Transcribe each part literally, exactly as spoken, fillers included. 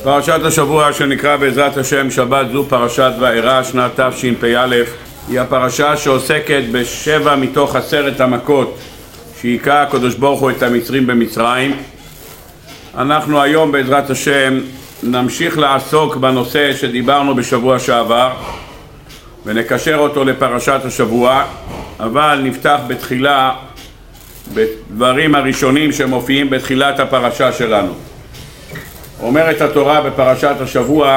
פרשת השבוע שנקרא בעזרת השם שבת זו פרשת וארא שנת תשפ"א, היא הפרשה שעוסקת בשבע מתוך עשרת המכות שהיכה הקדוש ברוך הוא את המצרים במצרים. אנחנו היום בעזרת השם נמשיך לעסוק בנושא שדיברנו בשבוע שעבר ונקשר אותו לפרשת השבוע, אבל נפתח בתחילה בדברים הראשונים שמופיעים בתחילת הפרשה שלנו. אומרת התורה בפרשת השבוע,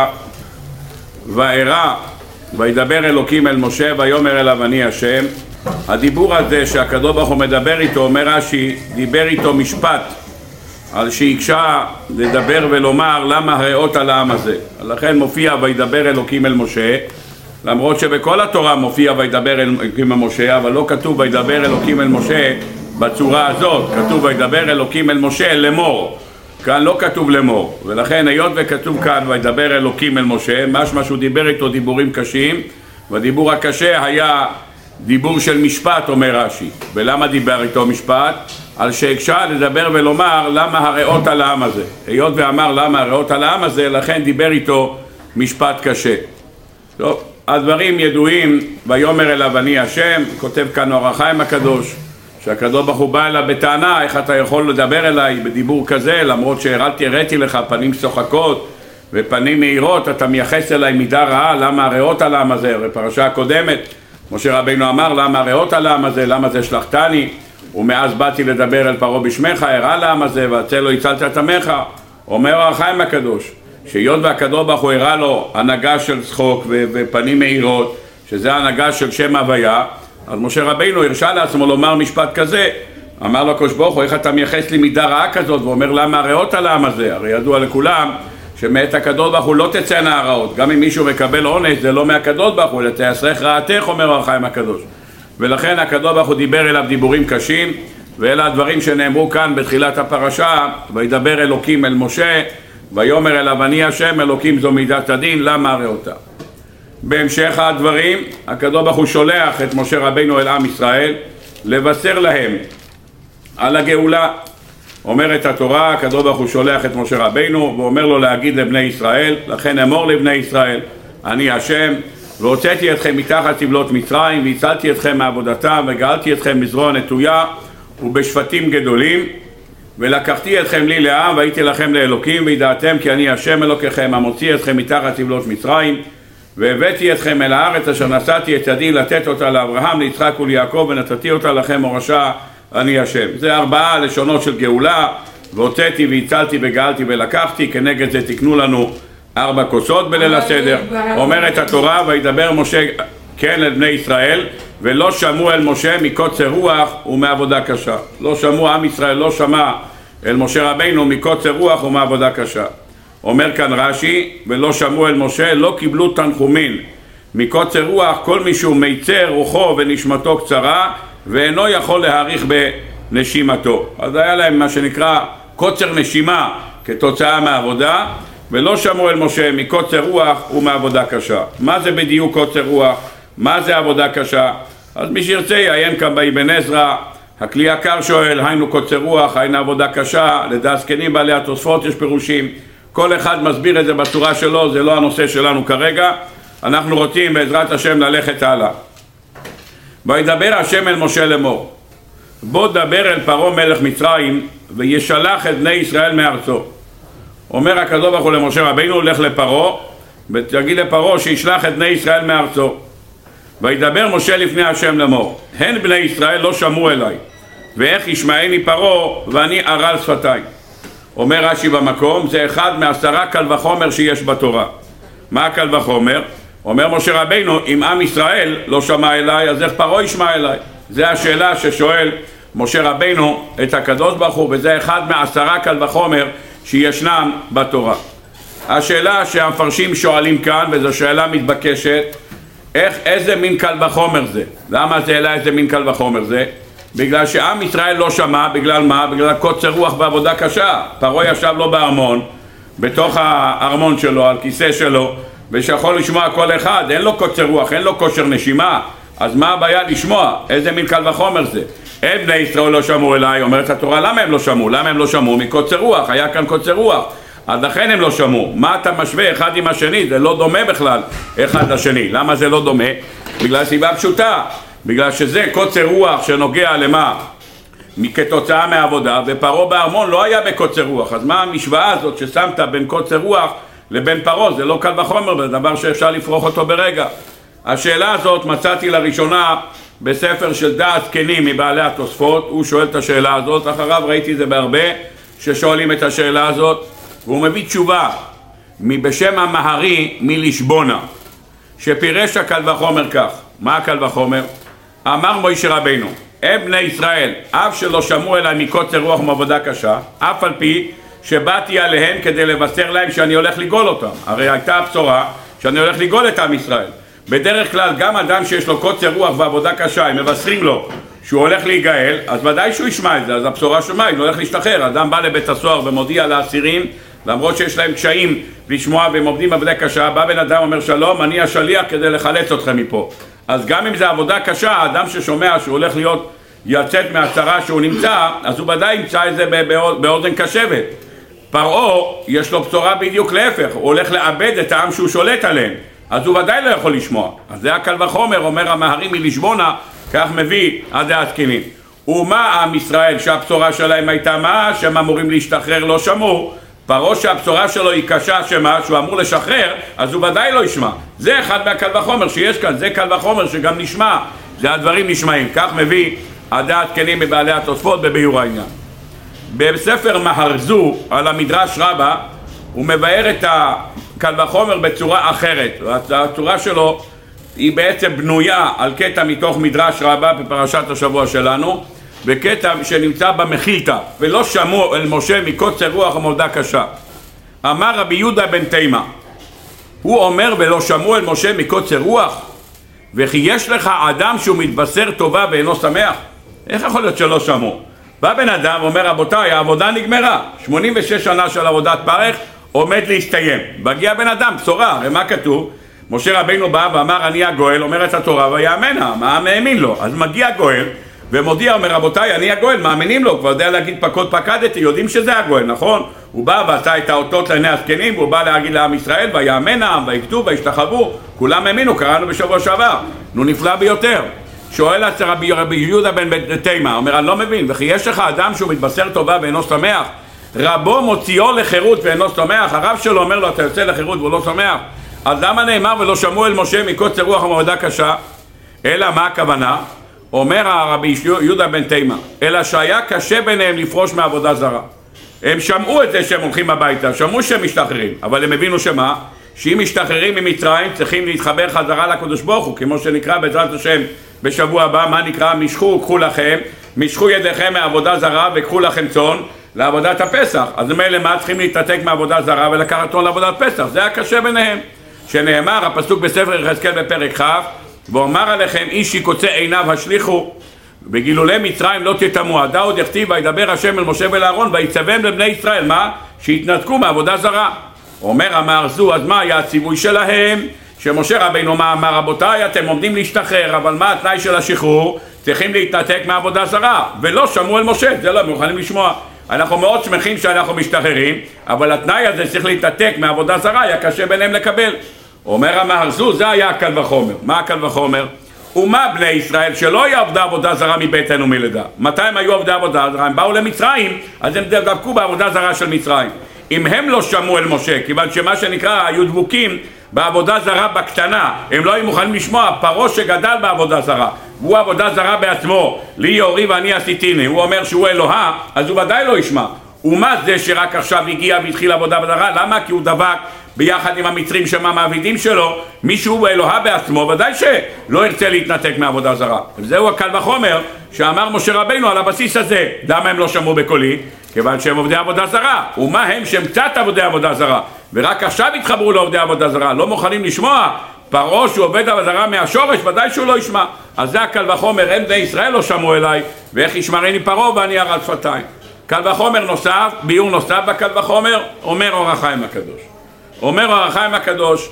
וארא וידבר אלוקים אל משה ויאמר אליו אני השם. הדיבור הזה שהקדוש ברוך הוא מדבר איתו, אומר רש"י, דיבר איתו משפט על שהקשה לדבר ולומר למה הרעות על העם הזה. לכן מופיע וידבר אלוקים אל משה, למרות שבכל התורה מופיע וידבר אלוקים אל משה, אבל לא כתוב וידבר אלוקים אל משה בצורה הזאת. כתוב וידבר אלוקים אל משה לאמור, כאן לא כתוב לאמור, ולכן היות וכתוב כאן וידבר אלוקים אל משה, משמע שהוא דיבר איתו דיבורים קשים, והדיבור הקשה היה דיבור של משפט, אומר רש"י. ולמה דיבר איתו משפט? על שהקשה לדבר ולומר למה הרעות על העם הזה. היות ואמר למה הרעות על העם הזה, לכן דיבר איתו משפט קשה. טוב, הדברים ידועים, ויאמר אליו אני השם. כותב כאן אור החיים הקדוש שהקדוש ברוך הוא בא אליו בטענה, איך אתה יכול לדבר אליי בדיבור כזה, למרות שהראיתי לך פנים שוחקות ופנים מהירות, אתה מייחס אליי מידה רעה, למה הרעות על העם הזה? בפרשה הקודמת משה רבינו אמר למה הרעות על העם הזה, למה זה שלחתני, ומאז באתי לדבר אל פרעה בשמך, הרע לעם הזה והצל לא הצלת את עמך. אומר אור החיים הקדוש שהיות והקדוש ברוך הוא הראה לו הנהגה של צחוק ופנים מהירות, שזה הנהגה של שם הוויה, אז משה רבינו הרשה לעצמו לומר משפט כזה. אמר לו הקדוש ברוך הוא, איך אתה מייחס לי מידה רעה כזאת? ואומר למה הרעות על העם הזה? הרי ידוע לכולם שמאת הקדוש ברוך הוא לא תצאנה הרעות, גם אם מישהו מקבל עונש זה לא מהקדוש ברוך הוא, אלא תעשרך רעתך, אומר אור החיים הקדוש. ולכן הקדוש ברוך הוא דיבר אליו דיבורים קשים, ואלה הדברים שנאמרו כאן בתחילת הפרשה, וידבר אלוקים אל משה ויאמר אליו אני השם. אלוקים זו מידת הדין, למה הרעותה? בהמשך הדברים הקדוש ברוך הוא שולח את משה רבינו אל עם ישראל לבשר להם על הגאולה. אומרת התורה, הקדוש ברוך הוא שולח את משה רבינו ואומר לו להגיד לבני ישראל, לכן אמור לבני ישראל אני השם, והוצאתי אתכם מתחת סבלות מצרים והצלתי אתכם מעבודתם וגאלתי אתכם בזרוע נטויה ובשפטים גדולים, ולקחתי אתכם לי לעם והייתי לכם לאלוקים, וידעתם כי אני השם אלוקיכם המוציא אתכם מתחת סבלות מצרים, והבאתי אתכם אל הארץ אשר נשאתי את ידי לתת אותה לאברהם ליצחק וליעקב ונתתי אותה לכם מורשה, אני השם. זה ארבעה לשונות של גאולה, והוצאתי והצלתי וגאלתי ולקחתי. כנגד זה תקנו לנו ארבע כוסות בליל הסדר. אומרת התורה וידבר משה כן אל בני ישראל ולא שמעו אל משה מקוצר רוח ומעבודה קשה. לא שמעו, עם ישראל לא שמע אל משה רבינו מקוצר רוח ומעבודה קשה. אומר כאן רש"י ולא שמעו אל משה, לא קיבלו תנחומין מקוצר רוח כל מי שהוא מיצר רוחו ונשמתו קצרה ואינו יכול להאריך בנשימתו. אז היה להם מה שנקרא קוצר נשימה כתוצאה מהעבודה. ולא שמעו אל משה מקוצר רוח ומעבודה קשה. מה זה בדיוק קוצר רוח? מה זה עבודה קשה? אז מי שירצה יעיין כאן באבן עזרא. הכלי יקר שואל, היינו קוצר רוח, היינו עבודה קשה. לדעת זקנים בעלי התוספות יש פירושים, כל אחד מסביר את זה בצורה שלו, זה לא הנושא שלנו כרגע. אנחנו רוצים בעזרת השם ללכת הלאה. וידבר השם אל משה לאמור, בוא דבר אל פרעה מלך מצרים וישלח את בני ישראל מארצו. אומר הקדוש ברוך הוא למשה רבינו, לך לפרעה ותגיד לפרעה שישלח את בני ישראל מארצו. וידבר משה לפני השם לאמור, הן בני ישראל לא שמעו אליי, ואיך ישמעני פרעה ואני ערל שפתיים. אומר רש"י במקום, זה אחד מעשרה קל וחומר שיש בתורה. מה הקל וחומר? אומר משה רבינו, אם עם ישראל לא שמע אליי, אז איך פרעה ישמע אליי? זה השאלה ששואל משה רבינו את הקדוש ברוך הוא, וזה אחד מעשרה קל וחומר שישנם בתורה. השאלה שהמפרשים שואלים כאן, וזו שאלה מתבקשת, איך, איזה מין קל וחומר זה? למה זה אלא איזה מין קל וחומר זה? בגלל שעם ישראל לא שמע, בגלל מה? בגלל קוצר רוח בעבודה קשה. פרעה ישב לו בארמון, בתוך הארמון שלו, על כיסא שלו, ושיכול לשמוע כל אחד, אין לו קוצר רוח, אין לו כושר נשימה, אז מה הבעיה לשמוע? איזה מין קל וחומר זה? הם בני ישראל לא שמעו אליי. אומרת התורה, למה הם לא שמעו? למה הם לא שמעו? מקוצר רוח, היה כאן קוצר רוח. אז לכן הם לא שמעו. מה אתה משווה אחד עם השני? זה לא דומה בכלל אחד לשני. למה זה לא דומה? בגלל סיבה פשוטה. בגלל שזה קוצר רוח שנוגע למה? כתוצאה מהעבודה, ופרעה בארמון לא היה בקוצר רוח. אז מה המשוואה הזאת ששמת בין קוצר רוח לבין פרעה? זה לא קל וחומר, זה דבר שאפשר לפרוח אותו ברגע. השאלה הזאת מצאתי לראשונה בספר של דעת זקנים מבעלי התוספות. הוא שואל את השאלה הזאת, אחריו ראיתי זה בהרבה ששואלים את השאלה הזאת, והוא מביא תשובה בשם המהרי מלשבונה, שפירש הקל וחומר כך. מה הקל וחומר? אמר מוישה רבינו, הם בני ישראל, אף שלא שמעו אליי מקוצר רוח ומעבודה קשה, אף על פי שבאתי עליהם כדי לבשר להם שאני הולך לגאול אותם. הרי הייתה הבשורה שאני הולך לגאול את עם ישראל. בדרך כלל גם אדם שיש לו קוצר רוח ועבודה קשה, הם מבשרים לו שהוא הולך להיגאל, אז ודאי שהוא ישמע את זה, אז הבשורה שומע, הוא הולך להשתחרר. אדם בא לבית הסוהר ומודיע לאסירים, למרות שיש להם קשיים לשמוע והם עובדים עבודה קשה, בא בן אדם אומר שלום, אני השליח כדי לחלץ אתכם מפה. אז גם אם זה עבודה קשה, האדם ששומע שהוא הולך להיות יצאת מהצרה שהוא נמצא, אז הוא ודאי ימצא את זה באוזן קשבת. פרעה יש לו בשורה בדיוק להפך, הוא הולך לאבד את העם שהוא שולט עליהם, אז הוא ודאי לא יכול לשמוע. אז זה הקל וחומר, אומר המהרי מלשבונה, כך מביא עד הזקנים. ומה עם ישראל שהבשורה שלהם הייתה מה? שהם אמורים להשתחרר, לא שמעו. פרעה שהבשורה שלו היא קשה, שמה? שהוא אמור לשחרר, אז הוא ודאי לא ישמע. זה אחד מהקל וחומר שיש כאן, זה קל וחומר שגם נשמע, זה הדברים נשמעים. כך מביא עד הזקנים מבעלי התוספות בביאור העניין. בספר מהרזו על המדרש רבה הוא מבאר את הקל וחומר בצורה אחרת. הצורה שלו היא בעצם בנויה על קטע מתוך מדרש רבה בפרשת השבוע שלנו, בקטע שנמצא במחילתא, ולא שמעו אל משה מקוצר רוח ומעבודה קשה. אמר רבי יהודה בן תימה, הוא אומר ולא שמעו אל משה מקוצר רוח, וכי יש לך אדם שהוא מתבשר טובה ואינו שמח? איך יכול להיות שלא שמעו? בא בן אדם ואומר רבותיי, העבודה נגמרה, שמונים ושש שנה של עבודת פרך עומד להסתיים. מגיע בן אדם, בשורה, הרי מה כתוב? משה רבינו בא ואמר אני הגואל, אומרת התורה ויאמנה, מה מאמין לו? אז מגיע הגואל ומודיע, אומר רבותיי אני הגואל, מאמינים לו, כבר יודע להגיד פקוד פקדתי, יודעים שזה הגואל, נכון? הוא בא ועשה את האותות לעיני הזקנים, והוא בא להגיד לעם ישראל ויאמנה, ויקטו וישתחוו, כולם האמינו, קראנו בשבוע שעבר. נו, נפלא ביותר. שואל את רבי, רבי יהודה בן תימה, אומר אני לא מבין, וכי יש לך אדם שהוא מתבשר טובה ואינו שמח? רבו מוציאו לחירות ואינו שמח? הרב שלו אומר לו אתה יוצא לחירות והוא לא שמח? אז למה נאמר ולא שמעו אל משה מקוצר רוח ומעבודה קשה? אלא מה הכוונה? אומר הרבי יהודה בן תימה, אלא שהיה קשה ביניהם לפרוש מעבודה זרה. הם שמעו את זה שהם הולכים הביתה, שמעו שהם משתחררים, אבל הם הבינו שמה? שאם משתחררים ממצרים צריכים להתחבר חזרה לקדוש ברוך הוא, כמו שנקרא בעזרת השם בשבוע הבא. מה נקרא? משכו קחו לכם, משכו ידיכם מעבודה זרה וקחו לכם צאן לעבודת הפסח. אז מילא מה צריכים להתנתק מעבודה זרה ולקחת צאן לעבודת פסח? זה היה קשה ביניהם. שנאמר הפסוק בספר יחזקאל בפרק כ', ואומר עליכם איש יקוצה עיניו השליכו, בגילולי מצרים לא תטמאו. עדה עוד יכתיב וידבר השם אל משה ואל אהרון ויצווהם לבני ישראל מה? שיתנתקו מעבודה זרה. אומר המהרזו, אז מה היה הציווי שלהם? שמשה רבינו מה אמר? רבותיי אתם עומדים להשתחרר, אבל מה התנאי של השחרור? צריכים להתנתק מעבודה זרה, ולא שמעו אל משה, זה לא מוכנים לשמוע. אנחנו מאוד שמחים שאנחנו משתחררים, אבל התנאי הזה צריך להתנתק מעבודה זרה, היה קשה ביניהם לקבל. אומר המהרזו, זה היה הקל וחומר. מה הקל וחומר? ומה בני ישראל שלא היה עבדה עבודה זרה מבטן ומלידה? מתי הם היו עבדי עבודה זרה? הם באו למצרים, אז הם דבקו בעבודה זרה של מצרים. אם הם לא שמעו אל משה, כיוון שמה שנקרא היו דבוקים בעבודה זרה בקטנה, הם לא היו מוכנים לשמוע. פרעה שגדל בעבודה זרה, הוא עבודה זרה בעצמו, לי יורי ואני עשיתיני, הוא אומר שהוא אלוהה, אז הוא ודאי לא ישמע. ומה זה שרק עכשיו הגיע והתחיל עבודה זרה? למה? כי הוא דבק ביחד עם המצרים שמה מעבידים שלו. מישהו אלוהה בעצמו ודאי שלא ירצה להתנתק מעבודה זרה. וזהו הקל וחומר שאמר משה רבינו על הבסיס הזה. למה הם לא שמעו בקולי? כיוון שהם עובדי עבודה זרה. ומה הם שהם קצת עבודי עבודה זרה ורק עכשיו התחברו לעובדי עבודה זרה, לא מוכנים לשמוע? פרעה שהוא עובד עבודה זרה מהשורש, ודאי שהוא לא ישמע. אז זה הקל וחומר, הם בני ישראל לא שמעו אליי, ואיך ישמרני פרעה ואני ארד שפתיים. קל וחומר נוסף, ביור נוסף בקל וחומר, אומר אור החיים הקדוש. אומר אור החיים הקדוש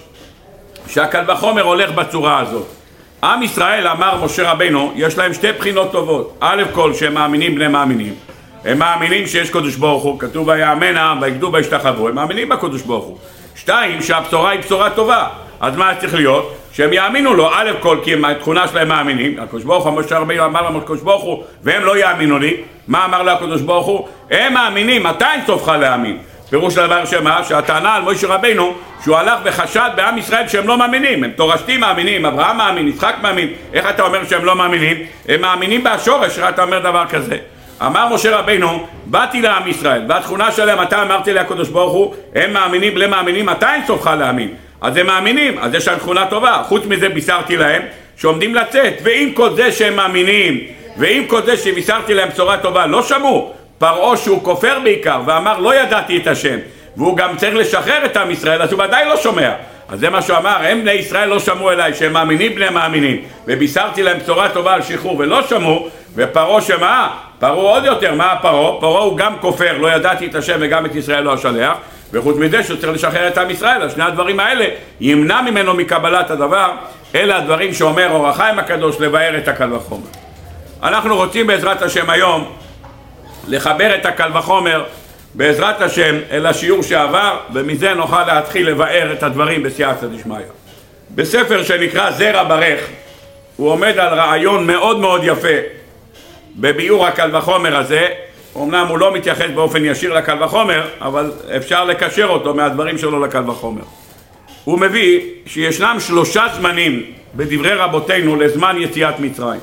שהקל וחומר הולך בצורה הזאת. עם ישראל, אמר משה רבינו, יש להם שתי בחינות טובות. א' כל שהם מאמינים בני מאמינים, הם מאמינים שיש קדוש ברוך הוא, כתוב ויאמנה ויגדו וישתחוו, הם מאמינים בקדוש ברוך הוא. שתיים, שהבשורה היא בשורה טובה, אז מה צריך להיות? שהם יאמינו לו, א' כל כי התכונה שלהם מאמינים, הקדוש ברוך הוא, משה רבינו אמר להם הקדוש ברוך הוא, והם לא יאמינו לי, מה אמר לה הקדוש ברוך הוא? הם מאמינים, מתי סופך להאמין? פירוש לדבר שמה? שהטענה על משה רבינו שהוא הלך וחשד בעם ישראל שהם לא מאמינים, הם תורשתי מאמינים, אברהם מאמין, יצחק מאמין, איך אתה אומר שהם לא מאמינים? הם מאמינים בהשורש, אתה אומר דבר כזה. אמר משה רבינו, באתי לעם ישראל, והתכונה שלהם, אתה אמרתי לי הקדוש ברוך הוא, הם מאמינים בלי מאמינים, מתי סופך להאמין? אז הם מאמינים, אז יש להם תכונה טובה, חוץ מזה בישרתי להם שעומדים לצאת, ועם כל זה שהם מאמינים, ועם כל זה שבישרתי להם בשורה טובה, לא שמעו, פרעה שהוא כופר בעיקר ואמר לא ידעתי את השם, והוא גם צריך לשחרר את עם ישראל, אז הוא ודאי לא שומע. אז זה מה שהוא אמר, הם בני ישראל לא שמעו אליי, שהם מאמינים בני מאמינים, ובישרתי להם בשורה טובה על שחרור ולא שמעו, ופרעה שמה? פרעה עוד יותר, מה פרעה? פרעה הוא גם כופר, לא ידעתי את השם וגם את ישראל לא השלח, וחוץ מזה שהוא צריך לשחרר את עם ישראל, אז שני הדברים האלה ימנע ממנו מקבלת הדבר, אלה הדברים שאומר אור החיים הקדוש לבאר את הקל וחומר. אנחנו רוצים בעזרת השם היום לחבר את הקל וחומר בעזרת השם אל השיעור שעבר, ומזה נוכל להתחיל לבאר את הדברים בסייעתא דשמיא. בספר שנקרא זרע ברך הוא עומד על רעיון מאוד מאוד יפה בביאור הקל וחומר הזה. אמנם הוא לא מתייחס באופן ישיר לקל וחומר, אבל אפשר לקשר אותו מהדברים שלו לקל וחומר. הוא מביא שישנם שלושה זמנים בדברי רבותינו לזמן יציאת מצרים.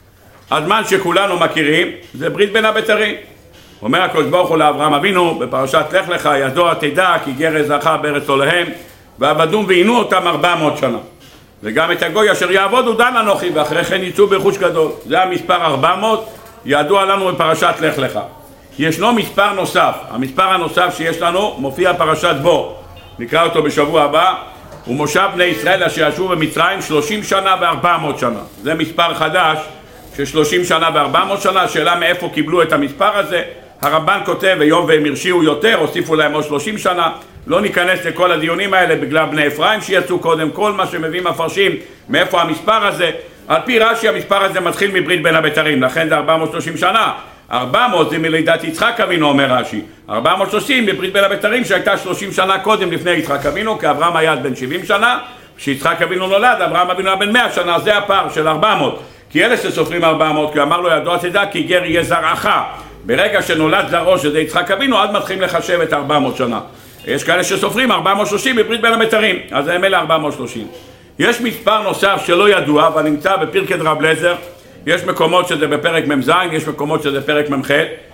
הזמן שכולנו מכירים זה ברית בין הבתרים. אומר הקדוש ברוך הוא לאברהם אבינו בפרשת לך לך, ידוע תדע כי גר זרעך בארץ עולהם, ועבדום ועינו אותם ארבע מאות שנה. וגם את הגוי אשר יעבודו דן אנוכי, ואחרי כן יצאו ברכוש גדול. זה המספר ארבע מאות, ידוע לנו בפרשת לך לך. ישנו מספר נוסף, המספר הנוסף שיש לנו מופיע פרשת בו, נקרא אותו בשבוע הבא, ומושב בני ישראל אשר ישבו במצרים שלושים שנה וארבע מאות שנה. זה מספר חדש של שלושים שנה וארבע מאות שנה. השאלה מאיפה קיבלו את המספר הזה. הרמב"ן כותב ויום והם הרשיעו יותר, הוסיפו להם עוד שלושים שנה. לא ניכנס לכל הדיונים האלה בגלל בני אפרים שיצאו קודם. כל מה שמביאים מפרשים מאיפה המספר הזה. על פי רש"י המספר הזה מתחיל מברית בין הבתרים, לכן זה ארבע מאות ושלושים שנה. ארבע מאות זה מלידת יצחק אבינו, אומר רש"י. ארבע מאות ושלושים בברית בין הבתרים שהייתה שלושים שנה קודם לפני יצחק אבינו, כי אברהם היה בן שבעים שנה, כשיצחק אבינו נולד אברהם אבינו היה בן מאה שנה, זה הפער של ארבע מאות. כי אלה שסופרים ארבע מאות, כי אמר לו ידוע תדע כי גר יהיה זרעך. ברגע שנולד זרעו שזה יצחק אבינו, אז מתחילים לחשב את ארבע מאות שנה. יש כאלה שסופרים ארבע מאות ושלושים בברית בין הבתרים, אז הם אלה ארבע מאות ושלושים. יש מספר נוסף שלא ידוע, אבל נמצא בפרקי רב אליעזר. יש מקומות שזה בפרק מ"ז, יש מקומות שזה פרק מ"ח.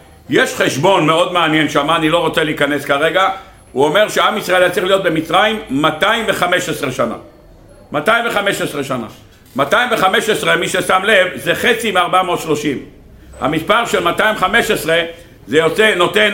יש חשבון מאוד מעניין שם, אני לא רוצה להיכנס כרגע. הוא אומר שעם ישראל היה צריך להיות במצרים מאתיים וחמש עשרה שנה. מאתיים וחמש עשרה שנה. מאתיים וחמש עשרה, מי ששם לב, זה חצי מ-ארבע מאות ושלושים. המספר של מאתיים וחמש עשרה זה יוצא, נותן,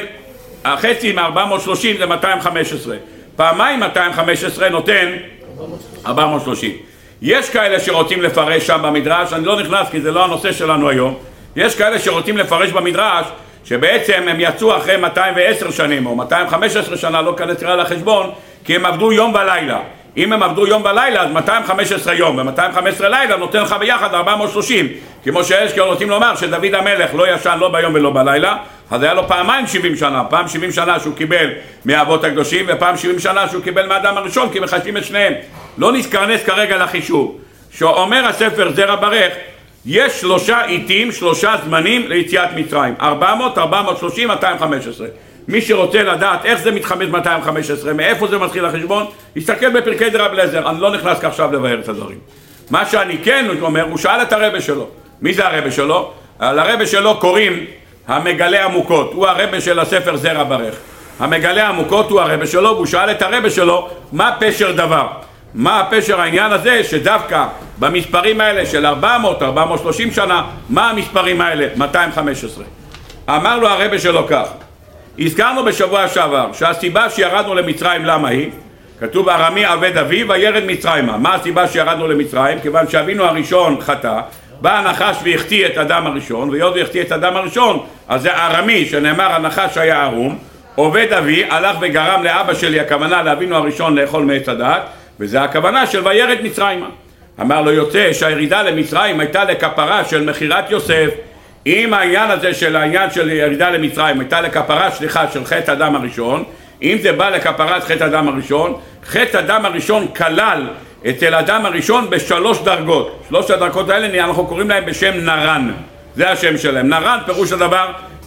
החצי מ-ארבע מאות ושלושים זה מאתיים וחמש עשרה. פעמיים מאתיים וחמש עשרה נותן ארבע מאות ושלושים. יש כאלה שרוצים לפרש שם במדרש, אני לא נכנס כי זה לא הנושא שלנו היום. יש כאלה שרוצים לפרש במדרש שבעצם הם יצאו אחרי מאתיים ועשר שנים או מאתיים וחמש עשרה שנה, לא כאלה תראה לחשבון, כי הם עבדו יום ולילה. אם הם עבדו יום ולילה, אז מאתיים וחמש עשרה יום, ו-מאתיים וחמש עשרה לילה נותן לך ביחד ארבע מאות ושלושים. כמו שיש כי רוצים לומר שדוד המלך לא ישן לא ביום ולא בלילה, אז היה לו פעמיים שבעים שנה, פעם שבעים שנה שהוא קיבל מהאבות הקדושים, ופעם שבעים שנה שהוא קיבל מהאדם הראשון, כי מחשבים את שניהם. לא נזכרנס כרגע לחישוב. שאומר הספר זרע ברך, יש שלושה עיתים, שלושה זמנים ליציאת מצרים. ארבע מאות, ארבע מאות ושלושים, מאתיים וחמש עשרה. מי שרוצה לדעת איך זה מתחמש מאתיים וחמש עשרה, מאיפה זה מתחיל החשבון, יסתכל בפרקי רב אליעזר. אני לא נכנס עכשיו לבאר את הדברים. מה שאני כן אומר, הוא שאל את הרבא שלו. מי זה הרבא שלו? לרבא שלו קוראים המגלה עמוקות. הוא הרבא של הספר זרע ברך. המגלה עמוקות הוא הרבא שלו, והוא שאל את הרבא שלו מה פשר דבר. מה הפשר העניין הזה שדווקא במספרים האלה של ארבע מאות, ארבע מאות ושלושים שנה, מה המספרים האלה? מאתיים וחמש עשרה. אמר לו הרבא שלו כך, הזכרנו בשבוע שעבר שהסיבה שירדנו למצרים למה היא? כתוב ארמי עבד אביו וירד מצרימה. מה הסיבה שירדנו למצרים? כיוון שאבינו הראשון חטא, בא הנחש והחטיא את אדם הראשון, והיות והחטיא את אדם הראשון, אז זה ארמי שנאמר הנחש היה ערום, עובד אבי הלך וגרם לאבא שלי, הכוונה לאבינו הראשון, לאכול מעץ הדעת, וזה הכוונה של וירד מצרימה. אמר לו יוצא שהירידה למצרים הייתה לכפרה של מחירת יוסף, אם העניין הזה של העניין של ירידה למצרים הייתה לכפרה שליחה של חטא אדם הראשון, אם זה בא לכפרת חטא אדם הראשון, חטא אדם הראשון כלל אצל אדם הראשון בשלוש דרגות. שלוש הדרגות האלה אנחנו קוראים להם בשם נרן, זה השם שלהם. נרן פירוש הדבר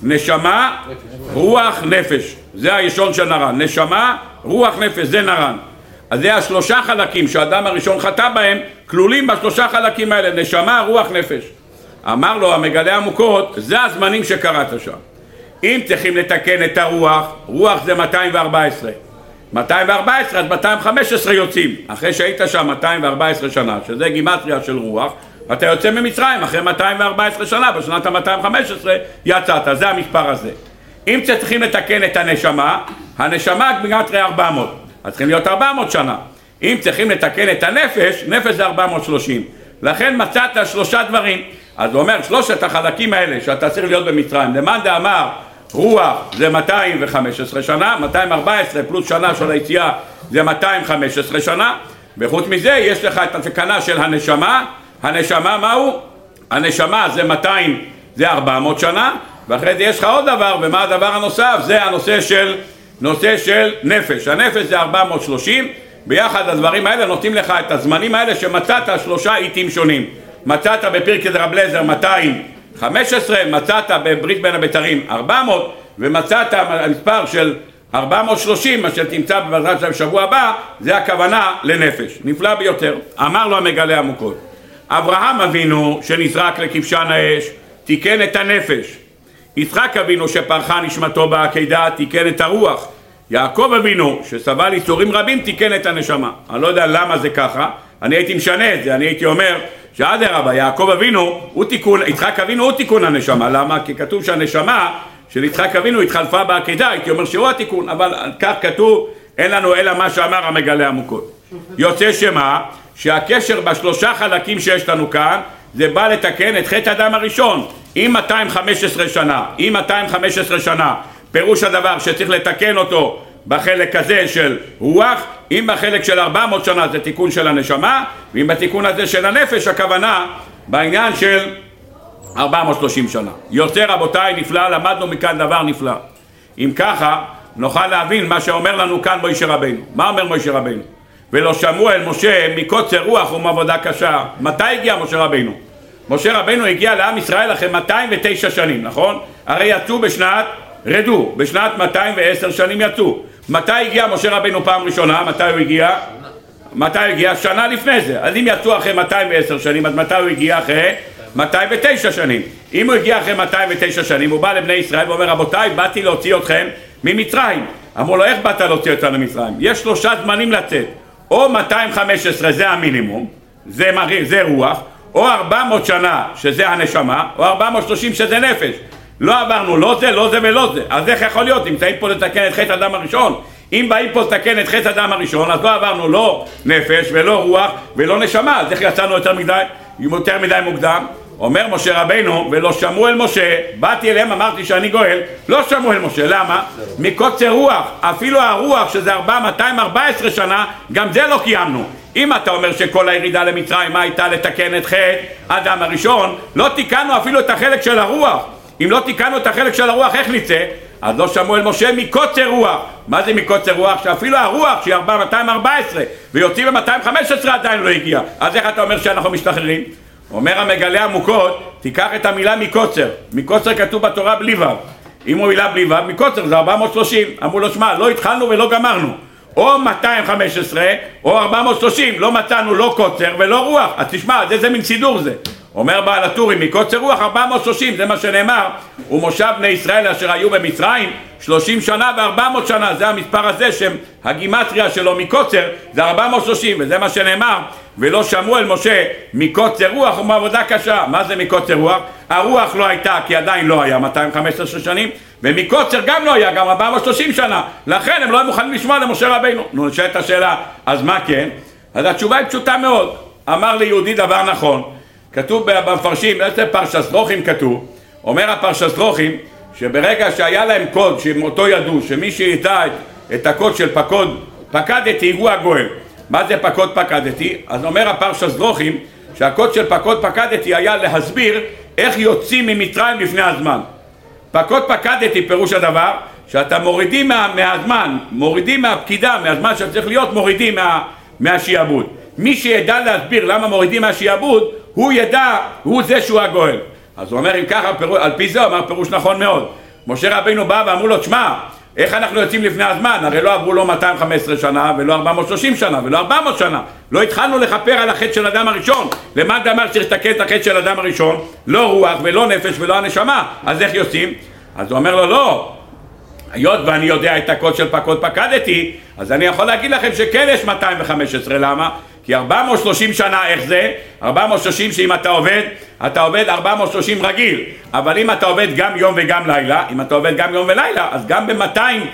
נשמה, רוח, נפש, זה הישון של נרן. נשמה, רוח, נפש, זה נרן. אז זה השלושה חלקים שהאדם הראשון חטא בהם, כלולים בשלושה חלקים האלה, נשמה, רוח, נפש. אמר לו המגלה עמוקות, זה הזמנים שקראת שם. אם צריכים לתקן את הרוח, רוח זה מאתיים וארבע עשרה. מאתיים וארבע עשרה אז מאתיים וחמש עשרה יוצאים. אחרי שהיית שם מאתיים וארבע עשרה שנה, שזה גימטריה של רוח, אתה יוצא ממצרים אחרי מאתיים וארבע עשרה שנה, בשנת ה-מאתיים וחמש עשרה יצאת, זה המספר הזה. אם צריכים לתקן את הנשמה, הנשמה גימטריה ארבע מאות, אז צריכים להיות ארבע מאות שנה. אם צריכים לתקן את הנפש, נפש זה ארבע מאות ושלושים. לכן מצאת שלושה דברים. אז הוא אומר, שלושת החלקים האלה שאתה צריך להיות במצרים, למאן דאמר רוח זה מאתיים וחמש עשרה שנה, מאתיים וארבע עשרה פלוס שנה של היציאה זה מאתיים וחמש עשרה שנה, וחוץ מזה יש לך את התקנה של הנשמה. הנשמה מהו? הנשמה זה מאתיים, זה ארבע מאות שנה, ואחרי זה יש לך עוד דבר, ומה הדבר הנוסף? זה הנושא של, נושא של נפש. הנפש זה ארבע מאות ושלושים, ביחד הדברים האלה נותנים לך את הזמנים האלה שמצאת שלושה עיתים שונים. מצאת בפרקי רב אליעזר מאתיים וחמש עשרה, מצאת בברית בין הבתרים ארבע מאות, ומצאת המספר של ארבע מאות ושלושים, מה שתמצא בבעזרת השם בשבוע הבא, זה הכוונה לנפש. נפלא ביותר. אמר לו המגלה עמוקות, אברהם אבינו שנזרק לכבשן האש תיקן את הנפש, יצחק אבינו שפרחה נשמתו בעקדה תיקן את הרוח, יעקב אבינו שסבל ייסורים רבים תיקן את הנשמה. אני לא יודע למה זה ככה, אני הייתי משנה את זה, אני הייתי אומר שאדרבה, יעקב אבינו הוא תיקון, יצחק אבינו הוא תיקון הנשמה. למה? כי כתוב שהנשמה של יצחק אבינו התחלפה בעקדה, הייתי אומר שהוא התיקון, אבל כך כתוב, אין לנו אלא מה שאמר המגלה עמוקות. יוצא שמה? שהקשר בשלושה חלקים שיש לנו כאן, זה בא לתקן את חטא אדם הראשון. עם מאתיים וחמש עשרה שנה, עם מאתיים וחמש עשרה שנה, פירוש הדבר שצריך לתקן אותו בחלק הזה של רוח, אם בחלק של ארבע מאות שנה זה תיקון של הנשמה, ואם בתיקון הזה של הנפש הכוונה בעניין של ארבע מאות ושלושים שנה. יוצא רבותיי נפלא, למדנו מכאן דבר נפלא. אם ככה נוכל להבין מה שאומר לנו כאן משה רבינו. מה אומר משה רבינו? ולא שמעו אל משה מקוצר רוח ומעבודה קשה. מתי הגיע משה רבינו? משה רבינו הגיע לעם ישראל אחרי מאתיים ותשע שנים, נכון? הרי יצאו בשנת, רדו, בשנת מאתיים ועשר שנים יצאו. מתי הגיע משה רבינו פעם ראשונה? מתי הוא הגיע? מתי הוא הגיע? שנה לפני זה. אז אם יצאו אחרי מאתיים ועשר שנים, אז מתי הוא הגיע? אחרי מאתיים ותשע שנים. אם הוא הגיע אחרי מאתיים ותשע שנים, הוא בא לבני ישראל ואומר, רבותיי, באתי להוציא אתכם ממצרים. אמרו לו, איך באת להוציא אותנו ממצרים? יש שלושה זמנים לצאת. או מאתיים וחמש עשרה, זה המינימום, זה, מריר, זה רוח, או ארבע מאות שנה, שזה הנשמה, או ארבע מאות ושלושים, שזה נפש. לא עברנו לא זה, לא זה ולא זה. אז איך יכול להיות? אם באים פה לתקן את חטא אדם הראשון, אם באים פה לתקן את חטא אדם הראשון, אז לא עברנו לא נפש ולא רוח ולא נשמה. אז איך יצאנו יותר מדי, יותר מדי מוקדם? אומר משה רבינו, ולא שמעו אל משה, באתי אליהם, אמרתי שאני גואל, לא שמעו אל משה. למה? מקוצר רוח. אפילו הרוח שזה מאתיים וארבע עשרה שנה, גם זה לא קיימנו. אם אתה אומר שכל הירידה למצרים מה הייתה לתקן את חטא אדם הראשון, לא תיקנו אפילו את החלק של הרוח. אם לא תיקנו את החלק של הרוח, איך נצא? אז לא שמעו אל משה מקוצר רוח. מה זה מקוצר רוח? שאפילו הרוח שהיא מאתיים וארבע עשרה ויוצאים ב-מאתיים וחמש עשרה עדיין לא הגיע. אז איך אתה אומר שאנחנו משתחררים? אומר המגלה עמוקות, תיקח את המילה מקוצר. מקוצר כתוב בתורה בלי וו. אם הוא מילה בלי וו, מקוצר זה ארבע מאות ושלושים. אמרו לו, שמע, לא התחלנו ולא גמרנו. או מאתיים וחמש עשרה או ארבע מאות ושלושים, לא מצאנו לא קוצר ולא רוח. אז תשמע, איזה מין סידור זה. אומר בעל הטורים, מקוצר רוח ארבע מאות ושלושים, זה מה שנאמר, ומושב בני ישראל אשר היו במצרים שלושים שנה וארבע מאות שנה, זה המספר הזה שהגימטריה שלו מקוצר, זה ארבע מאות ושלושים, וזה מה שנאמר, ולא שמעו אל משה מקוצר רוח ומעבודה קשה. מה זה מקוצר רוח? הרוח לא הייתה, כי עדיין לא היה מאתיים וחמש עשרה שנים, ומקוצר גם לא היה, גם ארבע מאות ושלושים שנה, לכן הם לא היו מוכנים לשמוע למשה רבינו. נו, נשאלת השאלה, אז מה כן? אז התשובה היא פשוטה מאוד. אמר ליהודי דבר נכון, כתוב במפרשים, איזה פרשת דרכים כתוב, אומר הפרשת דרכים, שברגע שהיה להם קוד, שאותו ידעו, שמי שידע את, את הקוד של פקוד, פקדתי הוא הגואל. מה זה פקוד פקדתי? אז אומר הפרשת דרכים, שהקוד של פקוד פקדתי היה להסביר איך יוצאים ממצרים לפני הזמן. פקוד פקדתי פירוש הדבר שאתה מורידים מה, מהזמן, מורידים מהפקידה, מהזמן שצריך להיות, מורידים מה, מהשיעבוד. מי שידע להסביר למה מורידים מהשיעבוד, הוא ידע, הוא זה שהוא הגואל. אז הוא אומר, אם ככה, פירוש, על פי זה הוא אמר פירוש נכון מאוד. משה רבינו בא ואמרו לו, תשמע, איך אנחנו יוצאים לפני הזמן? הרי לא עברו לו מאתיים וחמש עשרה שנה, ולא ארבע מאות ושלושים שנה, ולא ארבע מאות שנה. לא התחלנו לכפר על החטא של אדם הראשון. למה דאמר שצריך לתקן את החטא של אדם הראשון? לא רוח ולא נפש ולא הנשמה. אז איך יוצאים? אז הוא אומר לו, לא. היות ואני יודע את הקוד של פקוד פקדתי, אז אני יכול להגיד לכם שכן יש מאתיים וחמש עשרה. למה? כי ארבע מאות ושלושים שנה, איך זה? ארבע מאות ושלושים שאם אתה עובד, אתה עובד ארבע מאות ושלושים רגיל. אבל אם אתה עובד גם יום וגם לילה, אם אתה עובד גם יום ולילה, אז גם ב-מאתיים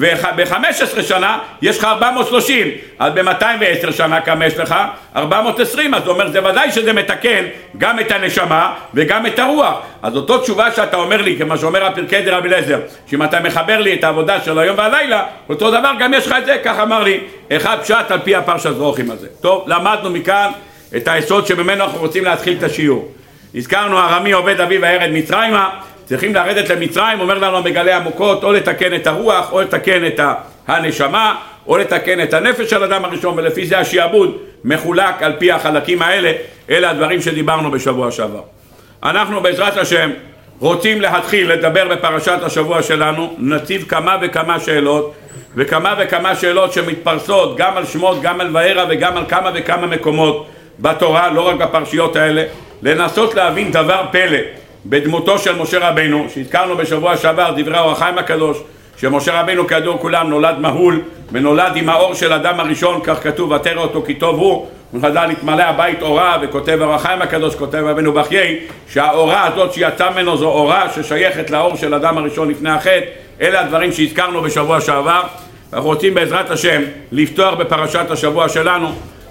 וחמש עשרה שנה יש לך ארבע מאות ושלושים. אז ב-מאתיים ועשר שנה כמה יש לך? ארבע מאות ועשרים. אז הוא אומר, זה ודאי שזה מתקן גם את הנשמה וגם את הרוח. אז אותו תשובה שאתה אומר לי, כמו שאומר הפרקי דרבי אליעזר, שאם אתה מחבר לי את העבודה של היום והלילה, אותו דבר גם יש לך את זה, כך אמר לי, אחד פשט על פי הפרשת זרוחים הזה. טוב, למדנו מכאן את היסוד שממנו אנחנו רוצים להתחיל את השיעור. הזכרנו, ארמי עובד אביו הירד מצרימה, צריכים לרדת למצרים, אומר לנו מגלי עמוקות, או לתקן את הרוח, או לתקן את הנשמה, או לתקן את הנפש של אדם הראשון, ולפי זה השיעבוד מחולק על פי החלקים האלה. אלה הדברים שדיברנו בשבוע שעבר. אנחנו בעזרת השם רוצים להתחיל לדבר בפרשת השבוע שלנו, נציב כמה וכמה שאלות, וכמה וכמה שאלות שמתפרסות גם על שמות, גם על וערה, וגם על כמה וכמה מקומות בתורה, לא רק בפרשיות האלה, לנסות להבין דבר פלא בדמותו של משה רבינו, שהזכרנו בשבוע שעבר דברי אור החיים הקדוש, שמשה רבינו כידוע כולם נולד מהול, ונולד עם האור של אדם הראשון, כך כתוב, ותרא אותו כי טוב הוא, וחז"ל נתמלא הבית אורה, וכותב אור החיים הקדוש, כותב רבינו בחיי, שהאורה הזאת שיצא ממנו זו אורה ששייכת לאור של אדם הראשון לפני החטא. אלה הדברים שהזכרנו בשבוע שעבר. אנחנו רוצים בעזרת השם לפתוח בפרשת השבוע שלנו,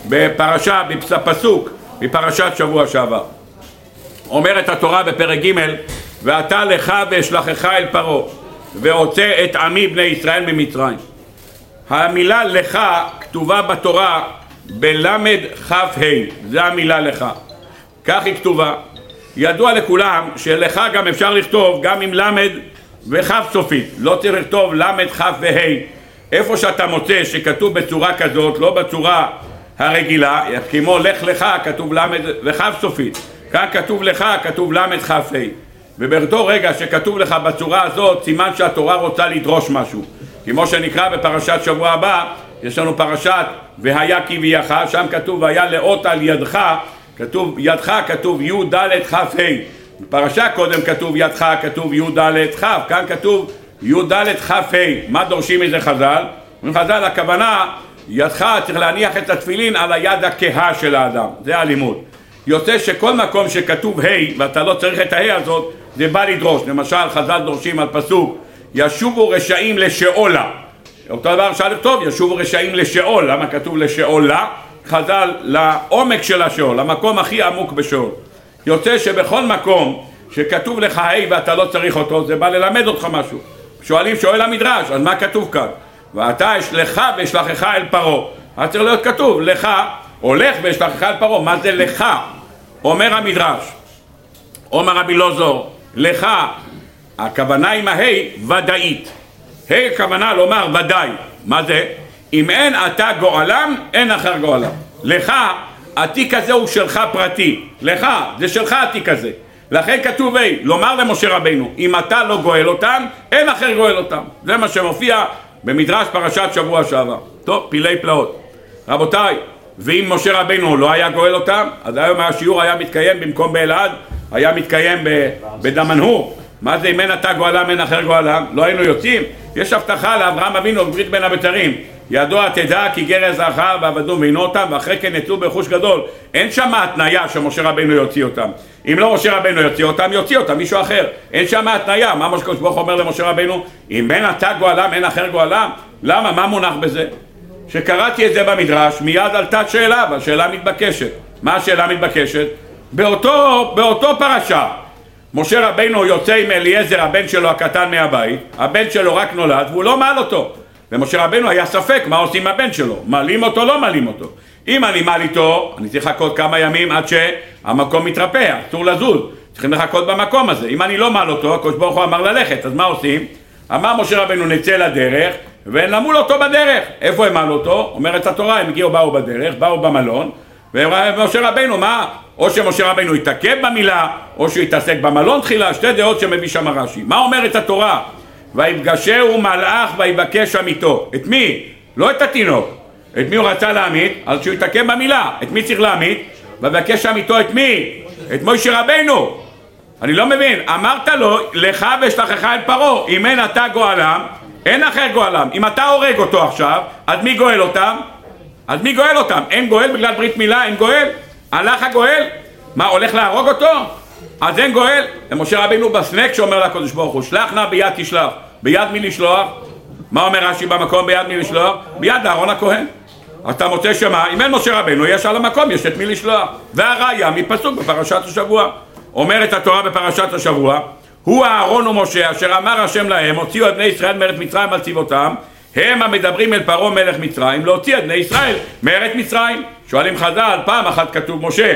בפרשה, בפסוק, בפרשת שבוע שעבר. אומרת התורה בפרק ג' ואתה לך ואשלחך אל פרעה והוצא את עמי בני ישראל ממצרים. המילה לך כתובה בתורה בלמד כף ה', זה המילה לך, כך היא כתובה. ידוע לכולם שלך גם אפשר לכתוב גם עם למד וכף סופית, לא צריך לכתוב למד כף וה'. איפה שאתה מוצא שכתוב בצורה כזאת, לא בצורה הרגילה, כמו לך לך כתוב למד וכף סופית, כאן כתוב לך, כתוב למד כף ה'. ובאותו רגע שכתוב לך בצורה הזאת, סימן שהתורה רוצה לדרוש משהו. כמו שנקרא בפרשת שבוע הבא, יש לנו פרשת והיה כי ויך, שם כתוב והיה לאות על ידך, כתוב ידך, כתוב י' ד' כ' ה'. בפרשה קודם כתוב ידך, כתוב י' ד' כ', כאן כתוב י' ד' כ' ה'. מה דורשים מזה חז"ל? חז"ל הכוונה, ידך צריך להניח את התפילין על היד הכהה של האדם, זה הלימוד. יוצא שכל מקום שכתוב ה' ואתה לא צריך את ה' הזאת, זה בא לדרוש. למשל חז"ל דורשים על פסוק ישובו רשעים לשאולה, אותו דבר אפשר לכתוב ישובו רשעים לשאול. למה כתוב לשאולה? חז"ל לעומק של השאול, המקום הכי עמוק בשאול. יוצא שבכל מקום שכתוב לך ה' ואתה לא צריך אותו, זה בא ללמד אותך משהו. שואלים, שואל המדרש, אז מה כתוב כאן? ואתה אשלך ואשלחך אל פרעה, אז צריך להיות כתוב לך, הולך ואשלחך אל פרעה. מה זה לך? אומר המדרש, אומר רבי אלעזר, לך הכוונה עם ההי ודאית. ה' הכוונה לומר ודאי. מה זה? אם אין אתה גואלם, אין אחר גואלם. לך, התיק הזה הוא שלך פרטי. לך, זה שלך התיק הזה. לכן כתוב ה', לומר למשה רבינו, אם אתה לא גואל אותם, אין אחר גואל אותם. זה מה שמופיע במדרש פרשת שבוע שעבר. טוב, פילי פלאות. רבותיי, ואם משה רבינו לא היה גואל אותם, אז היום השיעור היה מתקיים במקום באלעד, היה מתקיים בדמנהור. מה זה אם אין אתה גואלם, אין אחר גואלם? לא היינו יוצאים? יש הבטחה לאברהם אבינו בברית בין הבתרים, ידוע תדע כי גר זרעך ועבדום ועינו אותם ואחרי כן יצאו ברכוש גדול. אין שם התניה שמשה רבינו יוציא אותם. אם לא משה רבינו יוציא אותם, יוציא אותם מישהו אחר. אין שם התניה. מה משה ברוך אומר למשה רבינו? אם אין אתה גואלם, אין אחר גואלם? למה? מה מונח בזה? שקראתי את זה במדרש, מיד עלתה שאלה, והשאלה מתבקשת. מה השאלה מתבקשת? באותו, באותו פרשה משה רבינו יוצא עם אליעזר הבן שלו הקטן מהבית, הבן שלו רק נולד והוא לא מעל אותו, ומשה רבינו היה ספק מה עושים עם הבן שלו, מעלים אותו לא מעלים אותו. אם אני מעל איתו אני צריך לחכות כמה ימים עד שהמקום מתרפא, אסור לזוז, צריכים לחכות במקום הזה. אם אני לא מעל אותו, הקדוש ברוך הוא אמר ללכת, אז מה עושים? אמר משה רבנו נצא לדרך, ונמול אותו בדרך. איפה הם מעלו אותו? אומרת התורה, הם הגיעו, באו בדרך, באו במלון, ומשה רבנו, מה? או שמשה רבנו יתעכב במילה, או שהוא יתעסק במלון תחילה, שתי דעות שמביא שם רש"י. מה אומרת התורה? ויפגשהו מלאך ויבקש שם איתו. את מי? לא את התינוק. את מי הוא רצה להעמיד? אז שהוא יתעכב במילה. את מי צריך להעמיד? ויבקש שם איתו את מי? את משה רבנו. אני לא מבין. אמרת לו, לך ושלחך אל פרעה, אם אין אתה גואלם, אין אחר גואלם. אם אתה הורג אותו עכשיו, אז מי גואל אותם? אז מי גואל אותם? אין גואל בגלל ברית מילה, אין גואל? הלך הגואל? מה, הולך להרוג אותו? אז אין גואל? ומשה רבינו בסנק שאומר לקדוש ברוך הוא, שלח נא ביד תשלח. ביד מי לשלוח? מה אומר רש"י במקום ביד מי לשלוח? ביד אהרון הכהן. אתה מוצא שמה, אם אין משה רבינו, יש על המקום, יש את מי לשלוח. והראיה מפסוק בפרשת השבוע. אומרת התורה בפרשת השבוע, הוא אהרון ומשה אשר אמר השם להם, הוציאו את בני ישראל מארץ מצרים על צבאותם, הם המדברים אל פרעה מלך מצרים, להוציא את בני ישראל מארץ מצרים. שואלים חז"ל, פעם אחת כתוב משה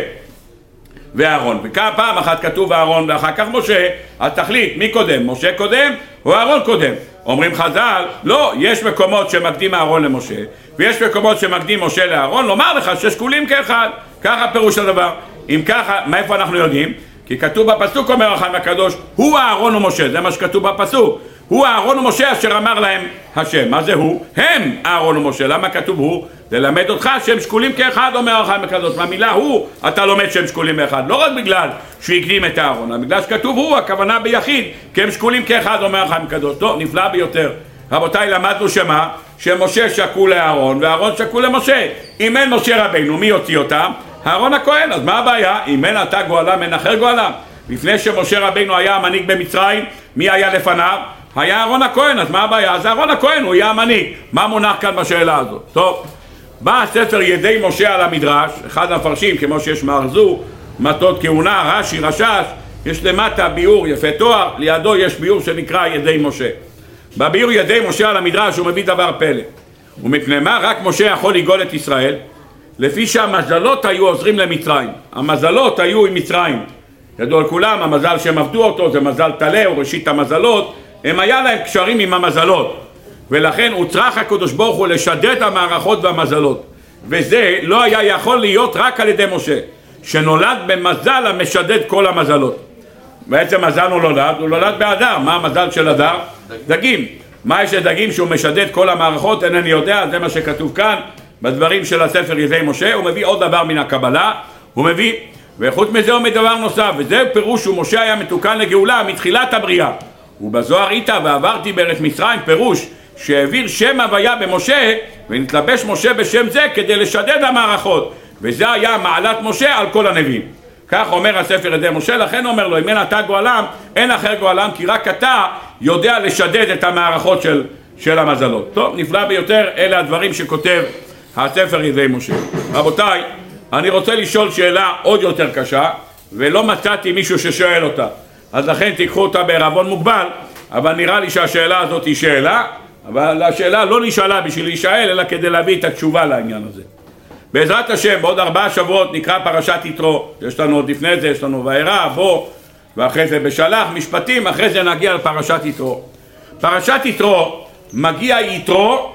ואהרון, ופעם אחת כתוב אהרון ואחר כך משה, אז תחליט מי קודם, משה קודם או אהרון קודם? אומרים חז"ל, לא, יש מקומות שמקדים אהרון למשה, ויש מקומות שמקדים משה לאהרון, לומר לך ששקולים כאחד, ככה פירוש הדבר. אם ככה, מאיפה אנחנו יודעים? כי כתוב בפסוק, אומר החיים הקדוש, הוא אהרון ומשה, זה מה שכתוב בפסוק. הוא אהרון ומשה אשר אמר להם השם. מה זה הוא? הם אהרון ומשה. למה כתוב הוא? ללמד אותך שהם שקולים כאחד, אומר החיים הקדוש. מהמילה הוא, אתה לומד שהם שקולים כאחד. לא רק בגלל שהוא הקדים את אהרון, אלא בגלל שכתוב הוא, הכוונה ביחיד, כי הם שקולים כאחד, אומר החיים הקדוש. טוב, נפלא ביותר. רבותיי, למדנו שמה? שמשה שקול לאהרון ואהרון שקול למשה. אם אין משה רבינו, מי יוציא אותם? אהרון הכהן. אז מה הבעיה? אם אין אתה גואלם, אין אחר גואלם. לפני שמשה רבינו היה המנהיג במצרים, מי היה לפניו? היה אהרון הכהן. אז מה הבעיה? אז אהרון הכהן הוא יהיה המנהיג. מה מונח כאן בשאלה הזאת? טוב, בא הספר ידי משה על המדרש, אחד המפרשים, כמו שיש מארזו, מטות כהונה, רש"י, רש"ש, יש למטה ביאור יפה תואר, לידו יש ביאור שנקרא ידי משה. בביאור ידי משה על המדרש הוא מביא דבר פלא. ומפני מה רק משה יכול לגאול את ישראל? לפי שהמזלות היו עוזרים למצרים. המזלות היו עם מצרים. ידעו על כולם, המזל שהם עבדו אותו זה מזל תלה או ראשית המזלות, הם היה להם קשרים עם המזלות. ולכן הוא צריך הקדוש ברוך הוא לשדד את המערכות והמזלות. וזה לא היה יכול להיות רק על ידי משה, שנולד במזל המשדד כל המזלות. בעצם מזל הוא נולד, הוא נולד באדר. מה המזל של אדר? דגים. מה יש לדגים שהוא משדד כל המערכות? אינני יודע, זה מה שכתוב כאן בדברים של הספר ידי משה. הוא מביא עוד דבר מן הקבלה, הוא מביא, וחוץ מזה הוא מדבר נוסף, וזה פירוש שמשה היה מתוקן לגאולה מתחילת הבריאה. ובזוהר איתה ועברתי בארץ מצרים, פירוש שהעביר שם הוויה במשה, ונתלבש משה בשם זה כדי לשדד המערכות, וזה היה מעלת משה על כל הנביאים. כך אומר הספר ידי משה, לכן אומר לו, אם אין אתה גואלם, אין אחר גואלם, כי רק אתה יודע לשדד את המערכות של, של המזלות. טוב, נפלא ביותר, אלה הדברים שכותב הספר ידי משה. רבותיי, אני רוצה לשאול שאלה עוד יותר קשה, ולא מצאתי מישהו ששואל אותה. אז לכן תיקחו אותה בערבון מוגבל, אבל נראה לי שהשאלה הזאת היא שאלה, אבל השאלה לא נשאלה בשביל להישאל, אלא כדי להביא את התשובה לעניין הזה. בעזרת השם, בעוד ארבעה שבועות נקרא פרשת יתרו. יש לנו עוד לפני זה, יש לנו וארא, בוא, ואחרי זה בשלח, משפטים, אחרי זה נגיע לפרשת יתרו. פרשת יתרו, מגיע יתרו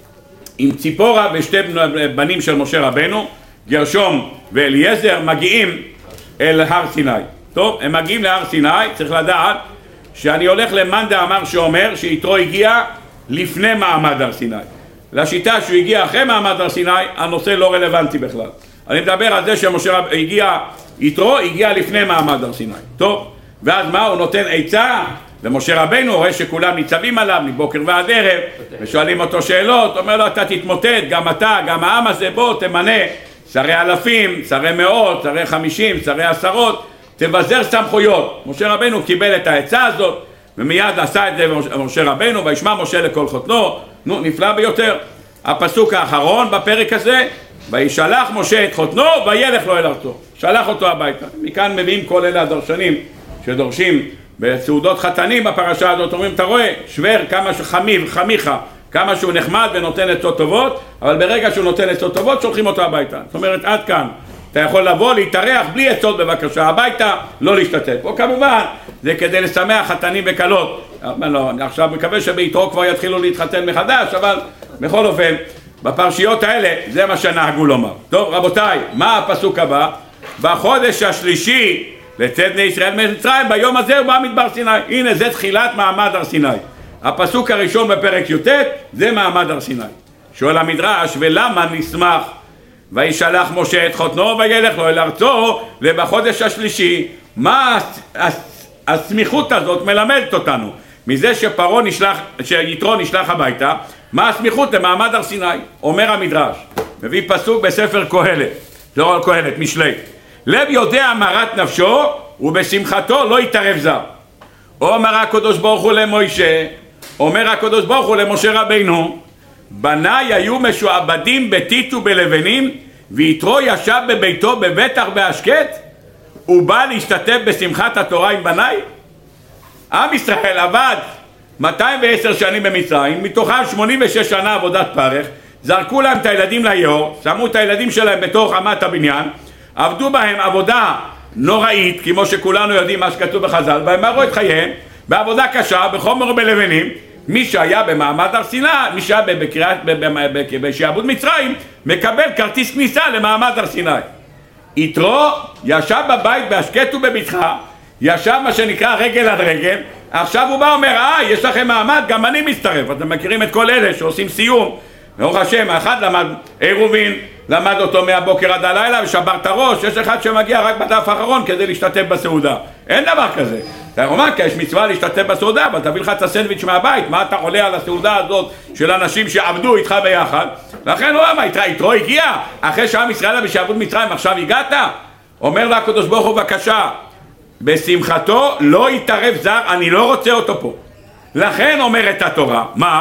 עם ציפורה ושתי בנים של משה רבנו, גרשום ואליעזר, מגיעים אל הר סיני. טוב, הם מגיעים להר סיני, צריך לדעת שאני הולך למאן דאמר שאומר שיתרו הגיע לפני מעמד הר סיני. לשיטה שהוא הגיע אחרי מעמד הר סיני, הנושא לא רלוונטי בכלל. אני מדבר על זה שמשה הגיע, יתרו הגיע לפני מעמד הר סיני. טוב, ואז מה? הוא נותן עצה למשה רבנו, רואה שכולם ניצבים עליו מבוקר ועד ערב, ושואלים אותו שאלות, אומר לו, אתה תתמוטט, גם אתה, גם העם הזה, בוא תמנה שרי אלפים, שרי מאות, שרי חמישים, שרי עשרות, תבזר סמכויות. משה רבנו קיבל את העצה הזאת, ומיד עשה את זה משה רבנו, וישמע משה לכל חותנו. נו, נפלא ביותר. הפסוק האחרון בפרק הזה, וישלח משה את חותנו, וילך לו אל ארצו. שלח אותו הביתה. מכאן מביאים כל אלה הדרשנים, שדורשים בסעודות חתנים בפרשה הזאת, אומרים, אתה רואה, שוור כמה שחמיב, חמיכה, כמה שהוא נחמד ונותן עצות טובות, אבל ברגע שהוא נותן עצות טובות, שולחים אותו הביתה. זאת אומרת, עד כאן. אתה יכול לבוא, להתארח בלי עצות בבקשה, הביתה, לא להשתתף. או כמובן, זה כדי לשמח חתנים וקלות. לא, אני עכשיו מקווה שביתרו כבר יתחילו להתחתן מחדש, אבל בכל אופן, בפרשיות האלה, זה מה שנהגו לומר. טוב, רבותיי, מה הפסוק הבא? בחודש השלישי לצאת בני ישראל ממצרים, ביום הזה הוא בא מדבר סיני. הנה, זה תחילת מעמד הר סיני. הפסוק הראשון בפרק י"ט, זה מעמד הר סיני. שואל המדרש, ולמה נשמח? וישלח משה את חותנו וילך לו אל ארצו, ובחודש השלישי, מה הסמיכות הזאת מלמדת אותנו? מזה שפרעה נשלח, שיתרו נשלח הביתה, מה הסמיכות למעמד הר סיני? אומר המדרש, מביא פסוק בספר קהלת, לא על קהלת, משלי. לב יודע מרת נפשו, ובשמחתו לא יתערב זר. אומר הקדוש ברוך הוא למוישה, אומר הקדוש ברוך הוא למשה רבינו, בניי היו משועבדים בטיט ובלבנים, ויתרו ישב בביתו בבטח בהשקט, הוא בא להשתתף בשמחת התורה עם בניי? עם ישראל עבד מאתיים ועשר שנים במצרים, מתוכם שמונים ושש שנה עבודת פרך, זרקו להם את הילדים ליאור, שמו את הילדים שלהם בתוך אמת הבניין, עבדו בהם עבודה נוראית, כמו שכולנו יודעים מה שכתוב בחז"ל, והם מרו את חייהם בעבודה קשה, בחומר ובלבנים. מי שהיה במעמד הר סיני, מי שהיה בשעבוד מצרים, מקבל כרטיס כניסה למעמד הר סיני. יתרו ישב בבית בהשקט ובבטחה, ישב מה שנקרא רגל עד רגל, עכשיו הוא בא אומר, אה, יש לכם מעמד, גם אני מצטרף. אתם מכירים את כל אלה שעושים סיום, ברוך השם, האחד למד עירובין, למד אותו מהבוקר עד הלילה ושבר את הראש, יש אחד שמגיע רק בדף האחרון כדי להשתתף בסעודה. אין דבר כזה. אתה אומר, כי יש מצווה להשתתף בסעודה, אבל תביא לך את הסנדוויץ' מהבית, מה אתה עולה על הסעודה הזאת של אנשים שעבדו איתך ביחד? לכן הוא אמר, יתרו הגיע, אחרי שעם ישראל בשעבוד מצרים, עכשיו הגעת? אומר לה הקדוש ברוך הוא, בבקשה, בשמחתו לא יתערב זר, אני לא רוצה אותו פה. לכן אומרת התורה, מה?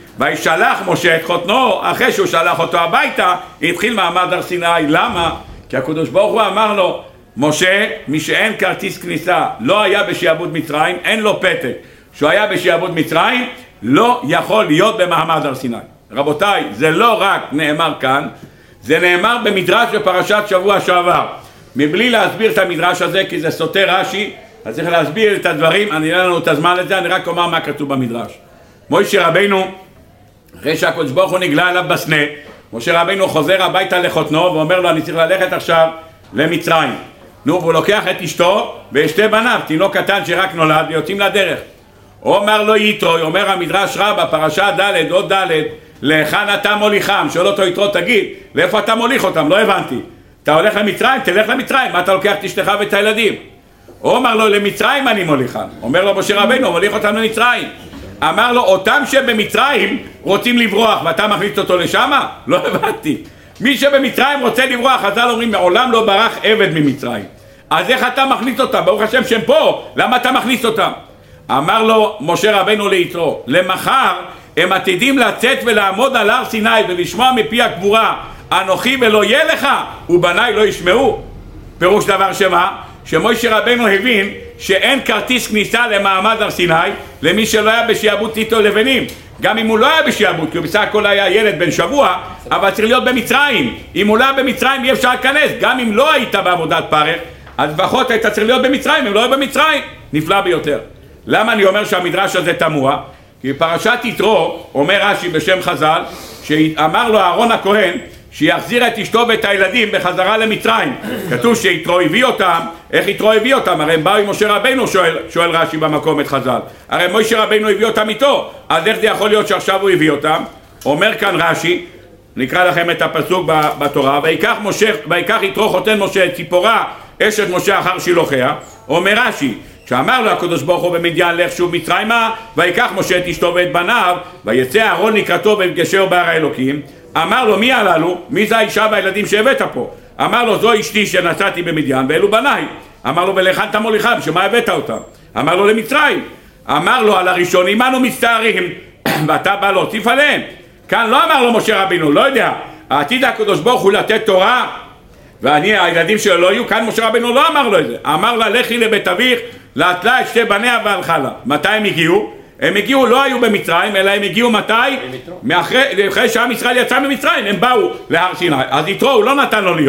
וישלח משה את חותנו, אחרי שהוא שלח אותו הביתה, התחיל מעמד הר סיני. למה? כי הקדוש ברוך הוא אמר לו, משה, מי שאין כרטיס כניסה, לא היה בשעבוד מצרים, אין לו פתק. שהוא היה בשעבוד מצרים, לא יכול להיות במעמד הר סיני. רבותיי, זה לא רק נאמר כאן, זה נאמר במדרש בפרשת שבוע שעבר. מבלי להסביר את המדרש הזה, כי זה סותר רש"י, אז צריך להסביר את הדברים, אני לא לנו את הזמן לזה, אני רק אומר מה כתוב במדרש. משה רבינו, אחרי שהקדוש ברוך הוא נגלה עליו בסנה, משה רבינו חוזר הביתה לחותנו ואומר לו, אני צריך ללכת עכשיו למצרים. נו, והוא לוקח את אשתו ושתי בניו, תינוק קטן שרק נולד, ויוצאים לדרך. אומר לו יתרו, אומר המדרש רבה, פרשה ד' עוד ד', להיכן אתה מוליכם? שואל אותו יתרו, תגיד, לאיפה אתה מוליך אותם? לא הבנתי. אתה הולך למצרים? תלך למצרים. מה אתה לוקח את אשתך ואת הילדים? אומר לו, למצרים אני מוליכם. אומר לו משה רבינו, מוליך אותם למצרים. אמר לו, אותם שבמצרים רוצים לברוח, ואתה מכניס אותו לשם? לא הבנתי. מי שבמצרים רוצה לברוח, חז"ל אומרים, מעולם לא ברח עבד ממצרים. אז איך אתה מכניס אותם? ברוך השם שהם פה, למה אתה מכניס אותם? אמר לו משה רבינו ליתרו, למחר הם עתידים לצאת ולעמוד על הר סיני ולשמוע מפי הקבורה, אנוכי ולא יהיה לך, ובניי לא ישמעו. פירוש דבר שמה? שמשה רבינו הבין שאין כרטיס כניסה למעמד הר סיני למי שלא היה בשעבוד טיט ולבנים. גם אם הוא לא היה בשעבוד, כי הוא בסך הכל היה ילד בן שבוע, אבל צריך להיות במצרים. אם הוא לא היה במצרים אי אפשר להיכנס. גם אם לא היית בעבודת פרך, אז לפחות היית צריך להיות במצרים. אם לא היה במצרים, נפלא ביותר. למה אני אומר שהמדרש הזה תמוה? כי פרשת יתרו, אומר רש"י בשם חז"ל, שאמר לו אהרון הכהן שיחזיר את אשתו ואת הילדים בחזרה למצרים. כתוב שיתרו הביא אותם. איך יתרו הביא אותם? הרי הם באו עם משה רבינו, שואל, שואל רש"י במקום את חז"ל. הרי משה רבינו הביא אותם איתו, אז איך זה יכול להיות שעכשיו הוא הביא אותם? אומר כאן רש"י, נקרא לכם את הפסוק בתורה, ויקח, משה, ויקח יתרו חותן משה את ציפורה אשת משה אחר שילוחיה. אומר רש"י, שאמר לו הקדוש ברוך הוא במדיין לך שוב מצרימה, ויקח משה את אשתו ואת בניו, ויצא אהרון לקראתו ויפגשהו בהר האלוקים. אמר לו, מי הללו? מי זה האישה והילדים שהבאת פה? אמר לו, זו אשתי שנשאתי במדיין ואלו בניי. אמר לו, ולהיכן אתה מוליכם? שמה הבאת אותם? אמר לו, למצרים. אמר לו, על הראשונים אנו מצטערים ואתה בא להוסיף עליהם. כאן לא אמר לו משה רבינו, לא יודע, העתיד הקדוש ברוך הוא לתת תורה ואני, הילדים שלו לא יהיו. כאן משה רבינו לא אמר לו את זה, אמר לה, לכי לבית אביך, להתלה את שתי בניה והלכה לה. מתי הם הגיעו? הם הגיעו, לא היו במצרים, אלא הם הגיעו מתי? מאחרי, אחרי שעם ישראל יצא ממצרים, הם באו להר סיני. אז יתרו הוא לא נתן לו להיות.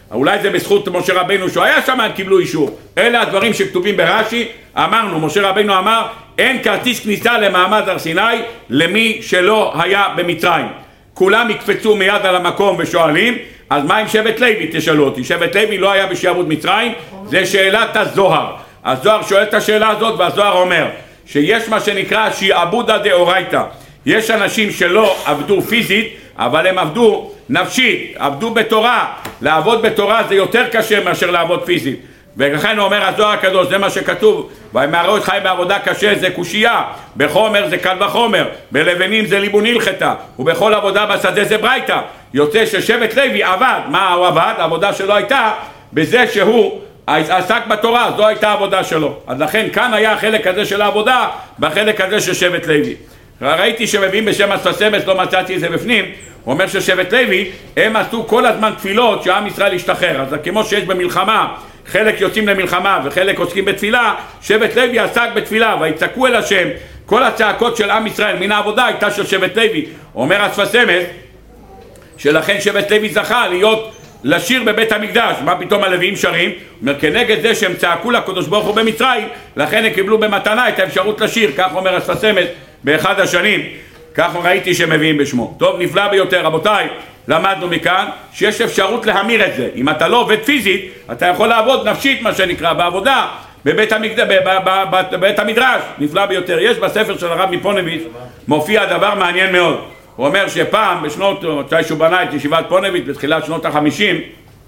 אולי זה בזכות משה רבנו שהוא היה שם, הם קיבלו אישור. אלה הדברים שכתובים ברש"י. אמרנו, משה רבנו אמר, אין כרטיס כניסה למעמד הר סיני למי שלא היה במצרים. כולם יקפצו מיד על המקום ושואלים, אז מה עם שבט לוי? תשאלו אותי. שבט לוי לא היה בשעבוד מצרים, זה שאלת הזוהר. הזוהר שואל את השאלה הזאת, והזוהר אומר שיש מה שנקרא שעבודה דאורייתא. יש אנשים שלא עבדו פיזית, אבל הם עבדו נפשית, עבדו בתורה. לעבוד בתורה זה יותר קשה מאשר לעבוד פיזית. ולכן הוא אומר הזוהר הקדוש, זה מה שכתוב, וימהרו את חי בעבודה קשה זה קושייה, בחומר זה קל וחומר, בלבנים זה ליבון הלכתה, ובכל עבודה בשדה זה ברייתא. יוצא ששבט לוי עבד. מה הוא עבד? העבודה שלו הייתה בזה שהוא עסק בתורה, זו הייתה העבודה שלו. אז לכן כאן היה החלק הזה של העבודה, בחלק הזה של שבט לוי. ראיתי שמביאים בשם הספסמס, לא מצאתי את זה בפנים. הוא אומר ששבט לוי הם עשו כל הזמן תפילות שעם ישראל ישתחרר. אז כמו שיש במלחמה חלק יוצאים למלחמה וחלק עוסקים בתפילה, שבט לוי עסק בתפילה ויצעקו אל השם. כל הצעקות של עם ישראל מן העבודה הייתה של שבט לוי. אומר הספסמס שלכן שבט לוי זכה להיות לשיר בבית המקדש. מה פתאום הלוויים שרים? אומר כנגד זה שהם צעקו לקדוש ברוך הוא במצרים, לכן הם קיבלו במתנה את האפשרות לשיר. כך אומר הספסמס באחד השנים, כך ראיתי שמביאים בשמו. טוב, נפלא ביותר. רבותיי, למדנו מכאן שיש אפשרות להמיר את זה. אם אתה לא עובד פיזית, אתה יכול לעבוד נפשית, מה שנקרא, בעבודה בבית, המקד... בבית המדרש. נפלא ביותר. יש בספר של הרב מפונביץ' מופיע דבר מעניין מאוד. הוא אומר שפעם בשנות, שהוא בנה את ישיבת פונביץ' בתחילת שנות החמישים,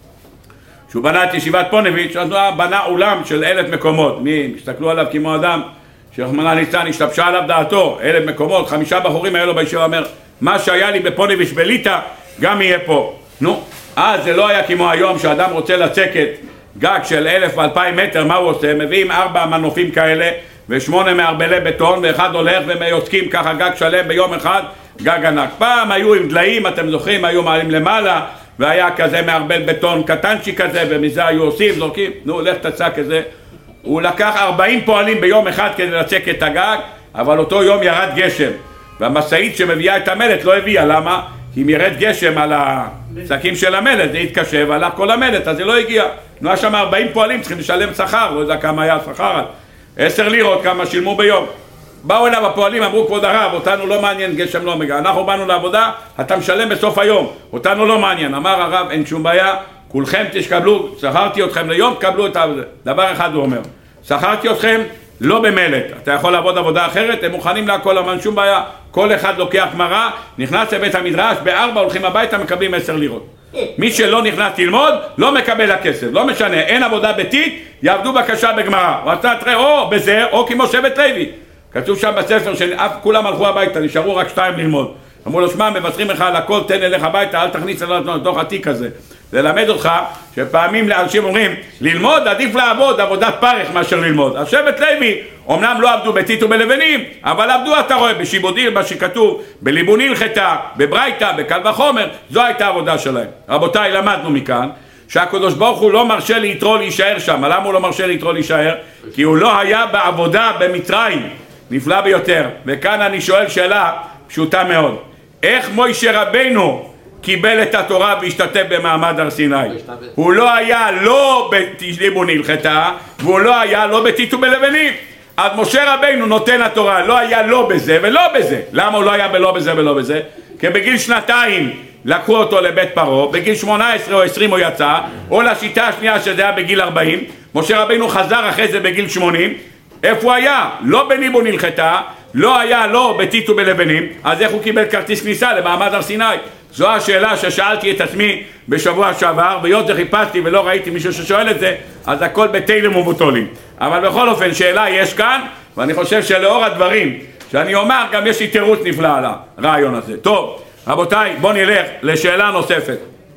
שהוא בנה את ישיבת פונביץ', אז הוא בנה אולם של אלף מקומות. מי הסתכלו עליו כמו אדם שרחמנא ליצלן השתבשה עליו דעתו, אלף מקומות, חמישה בחורים היה לו בישיבה. אומר, מה שהיה לי בפונביץ' בליטא גם יהיה פה. נו, אז זה לא היה כמו היום שאדם רוצה לצקת גג של אלף ואלפיים מטר. מה הוא עושה? מביאים ארבע מנופים כאלה ושמונה מערבלי בטון, ואחד הולך ומיוצקים ככה גג שלם ביום אחד, גג ענק. פעם היו עם דליים, אתם זוכרים, היו מעלים למעלה והיה כזה מערבל בטון קטנצ'י כזה, ומזה היו עושים, זורקים. נו, לך תצק כזה. הוא לקח ארבעים פועלים ביום אחד כדי לצק את הגג, אבל אותו יום ירד גשם, והמשאית שמביאה את המלט לא הביאה. למה? כי אם ירד גשם על הצקים של המלט, זה יתקשה והלך כל המלט, אז זה לא הגיע. נו, שם ארבעים פועלים צריכים לשלם שכר, לא יודע כמה היה שכר, עשר לירות כמה שילמו ביום. באו אליו הפועלים, אמרו כבוד הרב, אותנו לא מעניין, גשם לא מגיע, אנחנו באנו לעבודה, אתה משלם בסוף היום, אותנו לא מעניין. אמר הרב, אין שום בעיה, כולכם תשקבלו, שכרתי אתכם ליום, תקבלו את זה. דבר אחד הוא אומר, שכרתי אתכם לא במלט, אתה יכול לעבוד עבודה אחרת, הם מוכנים להכל, אבל שום בעיה. כל אחד לוקח גמרא, נכנס לבית המדרש, בארבע הולכים הביתה, מקבלים עשר לירות. מי שלא נכנס ללמוד, לא מקבל הכסף, לא משנה, אין עבודה ביתית, יעבדו בקשה בגמרא. ואתה תראה או בזה, או כמו שבט לוי. כתוב שם בספר שאף כולם הלכו הביתה, נשארו רק שתיים ללמוד. אמרו לו, שמע, מבשרים לך על הכל, תן אליך הביתה, אל תכניס לתוך התיק הזה. ללמד אותך שפעמים לאנשים אומרים, ללמוד עדיף לעבוד, עבודת פרך מאשר ללמוד. אז שבט לוי, אמנם לא עבדו ביתית ובלבנים, אבל עבדו, אתה רואה, בשיבודים, מה שכתוב, בליבון הלכתה, בברייתא, בקל וחומר, זו הייתה העבודה שלהם. רבותיי, למדנו מכאן, שהקדוש ברוך הוא לא מרשה ליתרו להישאר שם. למה הוא לא מרשה ליתרו להישאר? כי הוא לא היה בעבודה במצרים. נפלא ביותר. וכאן אני שואל שאלה פשוטה מאוד. איך מוישה רבנו קיבל את התורה והשתתף במעמד הר סיני? הוא לא היה לא בליבון הלכתה, והוא לא היה לא ביתית ובלבנים. אז משה רבנו נותן התורה, לא היה לא בזה ולא בזה. למה הוא לא היה בלא בזה ולא בזה? כי בגיל שנתיים לקחו אותו לבית פרעה, בגיל שמונה עשרה או עשרים הוא יצא, או לשיטה השנייה שזה היה בגיל ארבעים. משה רבנו חזר אחרי זה בגיל שמונים. איפה הוא היה? לא בליבון הלכתה, לא היה לא ביתית ובלבנים. אז איך הוא קיבל כרטיס כניסה למעמד הר סיני? זו השאלה ששאלתי את עצמי בשבוע שעבר, והיות חיפשתי ולא ראיתי מישהו ששואל את זה, אז הכל בתהילים ובתולים. אבל בכל אופן שאלה יש כאן, ואני חושב שלאור הדברים שאני אומר גם יש לי תירוץ נפלא על הרעיון הזה. טוב, רבותיי, בואו נלך לשאלה נוספת.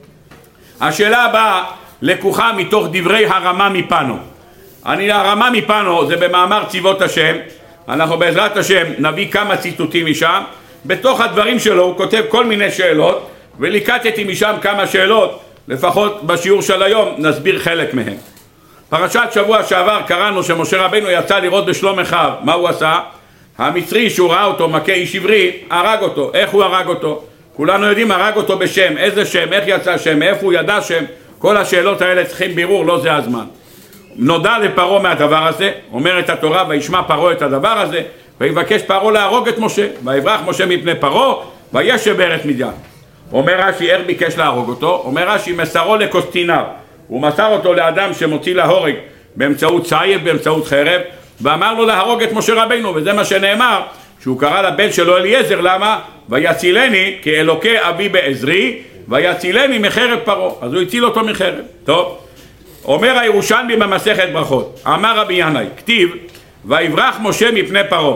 השאלה הבאה לקוחה מתוך דברי הרמה מפנו. אני הרמה מפנו זה במאמר צבאות השם. אנחנו בעזרת השם נביא כמה ציטוטים משם. בתוך הדברים שלו הוא כותב כל מיני שאלות, וליקטתי משם כמה שאלות, לפחות בשיעור של היום נסביר חלק מהם. פרשת שבוע שעבר קראנו שמשה רבנו יצא לראות בשלום אחיו. מה הוא עשה? המצרי שהוא ראה אותו מכה איש עברי, הרג אותו. איך הוא הרג אותו? כולנו יודעים, הרג אותו בשם. איזה שם? איך יצא שם? מאיפה הוא ידע שם? כל השאלות האלה צריכים בירור, לא זה הזמן. נודע לפרעה מהדבר הזה, אומרת התורה, וישמע פרעה את הדבר הזה, ויבקש פרעה להרוג את משה, ויברח משה מפני פרעה, וישב בארץ מדיין. אומר רש"י, איך ביקש להרוג אותו? אומר רש"י, מסרו לקוסטינר, הוא מסר אותו לאדם שמוציא להורג באמצעות צייף, באמצעות חרב, ואמר לו להרוג את משה רבינו, וזה מה שנאמר, שהוא קרא לבן שלו אליעזר, למה? ויצילני כאלוקי אבי בעזרי, ויצילני מחרב פרעה, אז הוא הציל אותו מחרב. טוב, אומר הירושלמי במסכת ברכות, אמר רבי ינאי, כתיב, ויברח משה מפני פרעה,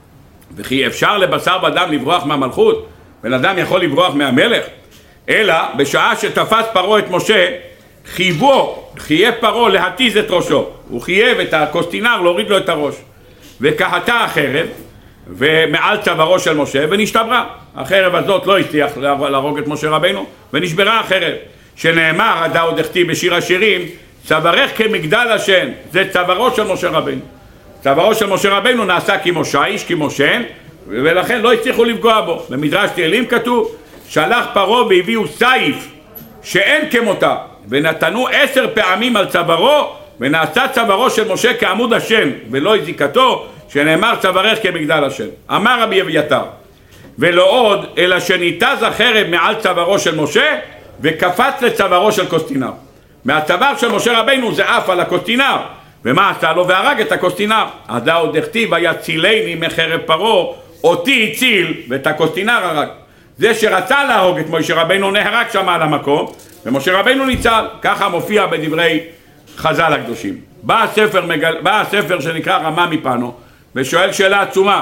וכי אפשר לבשר בדם לברוח מהמלכות? בן אדם יכול לברוח מהמלך? אלא בשעה שתפס פרעה את משה, חייבו, חייב פרעה להתיז את ראשו, הוא חייב את הקוסטינר להוריד לו את הראש, וקהתה החרב ומעל צווארו של משה ונשתברה. החרב הזאת לא הצליח להרוג את משה רבינו ונשברה החרב, שנאמר הדאו דכתיב בשיר השירים, צווארך כמגדל השן, זה צווארו של משה רבינו. צווארו של משה רבינו נעשה כמו שיש, כמו שן, ולכן לא הצליחו לפגוע בו. במדרש תהילים כתוב, שלח פרעה והביאו סייף שאין כמותה, ונתנו עשר פעמים על צווארו, ונעשה צווארו של משה כעמוד השן ולא הזיקתו, שנאמר צווארך כמגדל השן. אמר רבי אביתר, ולא עוד אלא שניתז החרב מעל צווארו של משה וקפץ לצווארו של קוסטינר. מהצוואר של משה רבינו זה עף על הקוסטינר, ומה עשה לו? והרג את הקוסטינר. הדאו דכתיב ויצילני מחרב פרעה, אותי הציל ואת הקוסטינר הרג. זה שרצה להרוג את משה רבינו נהרג שם על המקום, ומשה רבינו ניצל. ככה מופיע בדברי חז"ל הקדושים. בא הספר, מגל... בא הספר שנקרא רמה מפנו ושואל שאלה עצומה,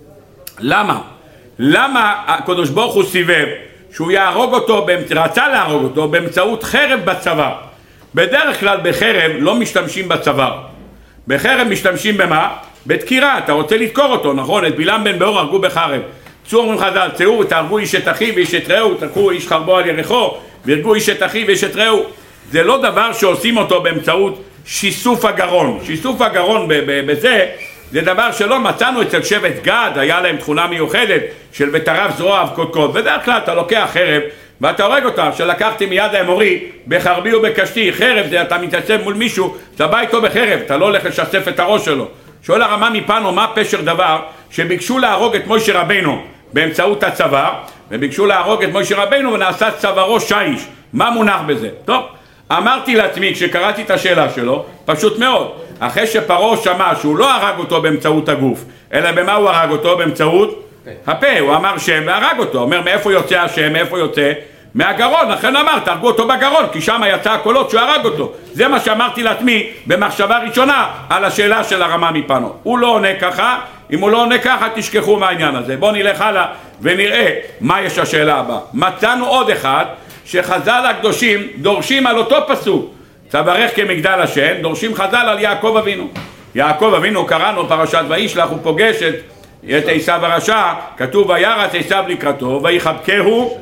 למה? למה הקדוש ברוך הוא סיבב שהוא יהרוג אותו, רצה להרוג אותו באמצעות חרב בצוואר? בדרך כלל בחרב לא משתמשים בצוואר, בחרב משתמשים במה? בדקירה, אתה רוצה לדקור אותו, נכון? את בלעם בן בעור הרגו בחרב. צאו אומרים חז"ל, צאו תהרגו איש את אחיו ואיש את רעהו, תקחו איש חרבו על ירחו והרגו איש את אחיו ואיש את רעהו. זה לא דבר שעושים אותו באמצעות שיסוף הגרון. שיסוף הגרון בזה זה דבר שלא מצאנו אצל שבט גד, היה להם תכונה מיוחדת של בטרף זרוע אבקות. בדרך כלל אתה לוקח חרב ואתה הורג אותה, שלקחתי מיד האמורי בחרבי ובקשתי. חרב זה אתה מתייצב מול מישהו, אתה בא איתו בחרב, אתה לא הולך לשסף את הראש שלו. שואל הרמה מפנו, מה פשר דבר שביקשו להרוג את משה רבינו באמצעות הצוואר, וביקשו להרוג את משה רבינו ונעשה צווארו שיש? מה מונח בזה? טוב, אמרתי לעצמי כשקראתי את השאלה שלו, פשוט מאוד, אחרי שפרעה שמע שהוא לא הרג אותו באמצעות הגוף, אלא במה הוא הרג אותו? באמצעות הפה. הוא אמר שם והרג אותו. אומר מאיפה יוצא השם? מאיפה יוצא? מהגרון. לכן אמר תהרגו אותו בגרון, כי שם יצא הקולות שהוא הרג אותו. זה מה שאמרתי לעצמי במחשבה ראשונה על השאלה של הרמה מפנו. הוא לא עונה ככה, אם הוא לא עונה ככה תשכחו מהעניין הזה. בואו נלך הלאה ונראה מה יש השאלה הבאה. מצאנו עוד אחד שחז"ל הקדושים דורשים על אותו פסוק, צווארך כמגדל השן, דורשים חז"ל על יעקב אבינו. יעקב אבינו, קראנו פרשת וישלח, הוא פוגש את, את עשיו הרשע, כתוב וירץ עשיו לקראתו ויחבקהו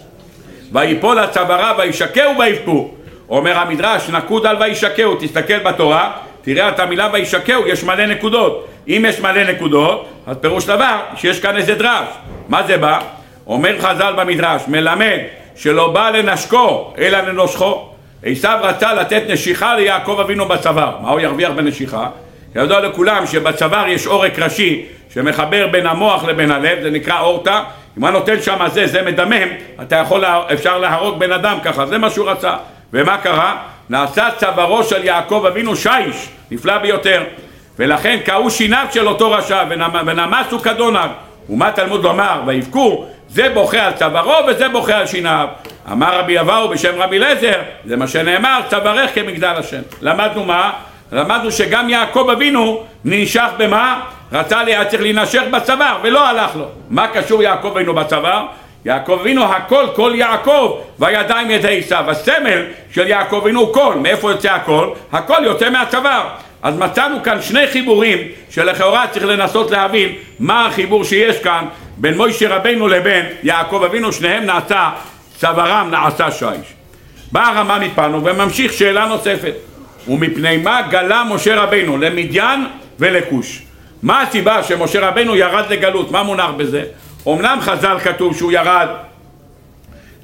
ויפול על צוואריו וישקהו ויבכו. אומר המדרש נקוד על וישקהו, תסתכל בתורה תראה את המילה וישקהו, יש מלא נקודות. אם יש מלא נקודות אז פירוש דבר שיש כאן איזה דרש. מה זה בא? אומר חז"ל במדרש, מלמד שלא בא לנשקו אלא לנושכו. עשיו רצה לתת נשיכה ליעקב אבינו בצוואר. מה הוא ירוויח בנשיכה? ידוע לכולם שבצוואר יש עורק ראשי שמחבר בין המוח לבין הלב, זה נקרא אורטה. אם הוא נותן שם זה, זה מדמם, אתה יכול, אפשר להרוג בן אדם ככה, זה מה שהוא רצה. ומה קרה? נעשה צווארו של יעקב אבינו שיש, נפלא ביותר. ולכן קראו שיניו של אותו רשע ונמסו כדונג. ומה תלמוד לומר? ויבכו, זה בוכה על צווארו וזה בוכה על שיניו. אמר רבי אבאו בשם רבי אליעזר, זה מה שנאמר, צווארך כמגדל השן. למדנו מה? למדנו שגם יעקב אבינו ננשך במה? רצה לי, צריך להינשך בצוואר ולא הלך לו. מה קשור יעקב אבינו בצוואר? יעקב אבינו הכל, כל יעקב והידיים ידי עשיו. הסמל של יעקב אבינו הוא כל. מאיפה יוצא הכל? הכל יוצא מהצוואר. אז מצאנו כאן שני חיבורים שלכאורה צריך לנסות להבין מה החיבור שיש כאן בין משה רבינו לבין יעקב אבינו, שניהם נעשה, צווארם נעשה שיש. באה הרמה מפנו וממשיך שאלה נוספת, ומפני מה גלה משה רבינו למדיין ולכוש? מה הסיבה שמשה רבינו ירד לגלות? מה מונח בזה? אמנם חז"ל כתוב שהוא ירד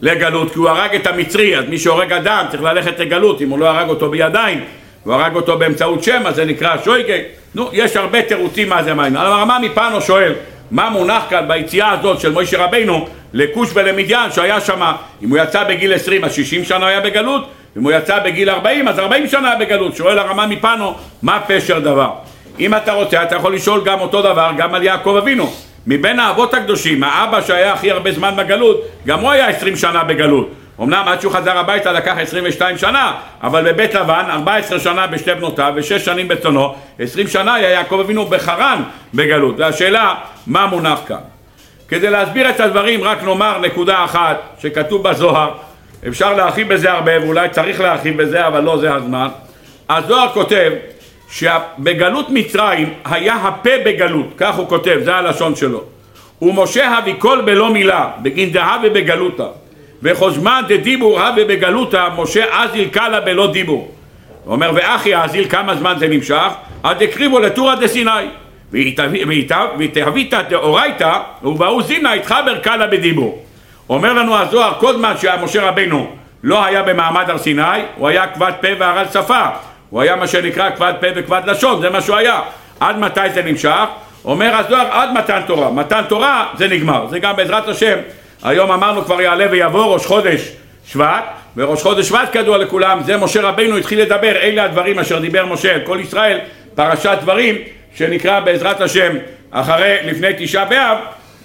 לגלות, כי הוא הרג את המצרי. אז מי שהורג אדם צריך ללכת לגלות. אם הוא לא הרג אותו בידיים, הוא הרג אותו באמצעות שם, אז זה נקרא שויגי. נו, יש הרבה תירוצים מה זה מים. הרמה מפנו שואל, מה מונח כאן ביציאה הזאת של מוישה רבינו לכוש ולמדיין שהיה שם? אם הוא יצא בגיל עשרים אז שישים שנה היה בגלות, אם הוא יצא בגיל ארבעים אז ארבעים שנה היה בגלות. שואל הרמה מפנו, מה פשר דבר? אם אתה רוצה, אתה יכול לשאול גם אותו דבר גם על יעקב אבינו. מבין האבות הקדושים, האבא שהיה הכי הרבה זמן בגלות, גם הוא היה עשרים שנה בגלות. אמנם עד שהוא חזר הביתה לקח עשרים ושתיים שנה, אבל בבית לבן ארבע עשרה שנה בשתי בנותיו ושש שנים בצונו, עשרים שנה היה יעקב אבינו בחרן בגלות. והשאלה, מה מונח כאן? כדי להסביר את הדברים רק נאמר נקודה אחת שכתוב בזוהר, אפשר להרחיב בזה הרבה ואולי צריך להרחיב בזה, אבל לא זה הזמן. הזוהר כותב שבגלות מצרים היה הפה בגלות, כך הוא כותב, זה הלשון שלו. ומשה הביא קול בלא מילה, בגין דהה ובגלותה. וחוזמה דדיבור הווה בגלותה, משה אזיל קלה בלא דיבור. הוא אומר, ואחי אזיל, כמה זמן זה נמשך? עד הקריבו לתורה דסיני. והתהווית דאורייתא, ובאו זינה התחבר קלה בדיבור. אומר לנו הזוהר, כל זמן שמשה רבינו לא היה במעמד הר סיני, הוא היה כבד פה והרעל שפה. הוא היה מה שנקרא כבד פה וכבד לשון, זה מה שהוא היה. עד מתי זה נמשך? אומר הזוהר, עד מתן תורה. מתן תורה זה נגמר. זה גם בעזרת השם. היום אמרנו כבר יעלה ויבוא ראש חודש שבט, וראש חודש שבט כדוע לכולם, זה משה רבינו התחיל לדבר, אלה הדברים אשר דיבר משה, כל ישראל, פרשת דברים, שנקרא בעזרת השם אחרי, לפני תשעה באב.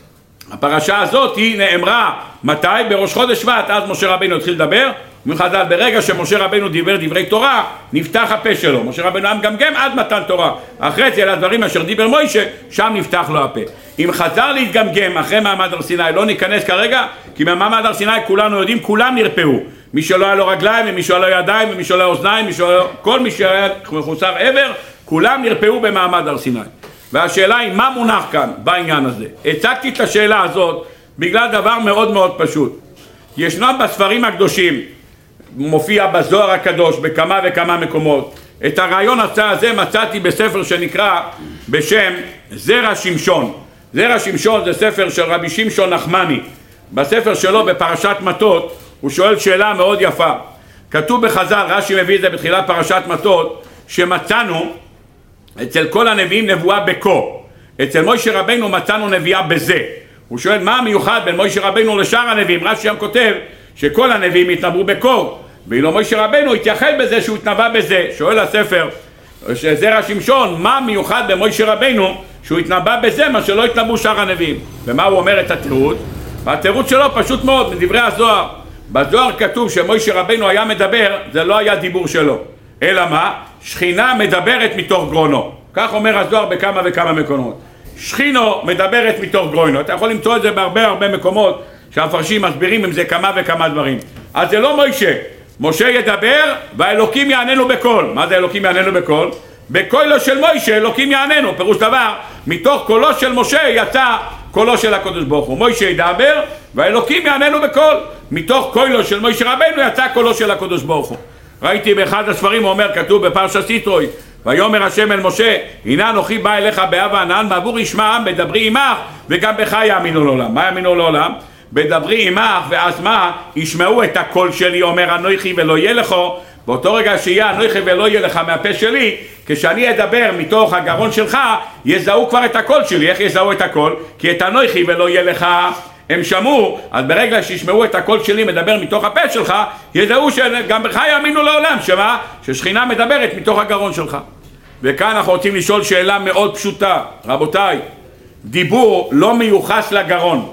הפרשה הזאת היא נאמרה מתי? בראש חודש שבט, אז משה רבינו התחיל לדבר, ומחדל ברגע שמשה רבינו דיבר דברי תורה, נפתח הפה שלו. משה רבינו מגמגם עד מתן תורה, אחרי זה אלה הדברים אשר דיבר מוישה, שם נפתח לו הפה. אם חזר להתגמגם אחרי מעמד הר סיני, לא ניכנס כרגע, כי במעמד הר סיני כולנו יודעים, כולם נרפאו. מי שלא היה לו רגליים, ומי שלא היה לו ידיים, ומי שלא היה לו אוזניים, מי שלא היה... כל מי שהיה מחוסר עבר, כולם נרפאו במעמד הר סיני. והשאלה היא, מה מונח כאן בעניין הזה? הצגתי את השאלה הזאת בגלל דבר מאוד מאוד פשוט. ישנם בספרים הקדושים, מופיע בזוהר הקדוש בכמה וכמה מקומות. את הרעיון הזה מצאתי בספר שנקרא בשם זרע שמשון. זרע שמשון זה ספר של רבי שמשון נחמני. בספר שלו בפרשת מטות הוא שואל שאלה מאוד יפה. כתוב בחז"ל, רש"י מביא את זה בתחילת פרשת מטות, שמצאנו אצל כל הנביאים נבואה בקו. אצל מוישה רבינו מצאנו נביאה בזה. הוא שואל מה המיוחד בין מוישה רבינו לשאר הנביאים? רש"י שם כותב שכל הנביאים התנבאו בקו, ואילו מוישה רבינו התייחד בזה שהוא התנבא בזה. שואל הספר זרע שמשון, מה מיוחד במוישה רבינו שהוא התנבא בזה מה שלא התנבאו שאר הנביאים? ומה הוא אומר את התירוץ? והתירוץ שלו פשוט מאוד מדברי הזוהר. בזוהר כתוב שמוישה רבינו היה מדבר, זה לא היה דיבור שלו, אלא מה? שכינה מדברת מתוך גרונו. כך אומר הזוהר בכמה וכמה מקומות. שכינו מדברת מתוך גרונו. אתה יכול למצוא את זה בהרבה הרבה מקומות שהמפרשים מסבירים עם זה כמה וכמה דברים. אז זה לא מוישה. משה ידבר והאלוקים יעננו בקול. מה זה אלוקים יעננו בקול? בקולו של מוישה אלוקים יעננו. פירוש דבר, מתוך קולו של משה יצא קולו של הקדוש ברוך הוא. מוישה ידבר והאלוקים יעננו בקול. מתוך קולו של מוישה רבינו יצא קולו של הקדוש ברוך הוא. ראיתי באחד הספרים הוא אומר, כתוב בפרשת יתרו, ויאמר השם אל משה, הנה אנוכי בא אליך באב הענן, בעבור ישמע העם בדברי עמך וגם בך יאמינו לעולם. מה יאמינו לעולם? בדברי עמך, ואז מה? ישמעו את הקול שלי, אומר אנוכי ולא יהיה לך. באותו רגע שיהיה אנוכי ולא יהיה לך מהפה שלי, כשאני אדבר מתוך הגרון שלך, יזהו כבר את הקול שלי. איך יזהו את הקול? כי את אנוכי ולא יהיה לך הם שמעו, אז ברגע שישמעו את הקול שלי מדבר מתוך הפה שלך, ידעו שגם בך יאמינו לעולם. שמה? ששכינה מדברת מתוך הגרון שלך. וכאן אנחנו רוצים לשאול שאלה מאוד פשוטה. רבותיי, דיבור לא מיוחס לגרון.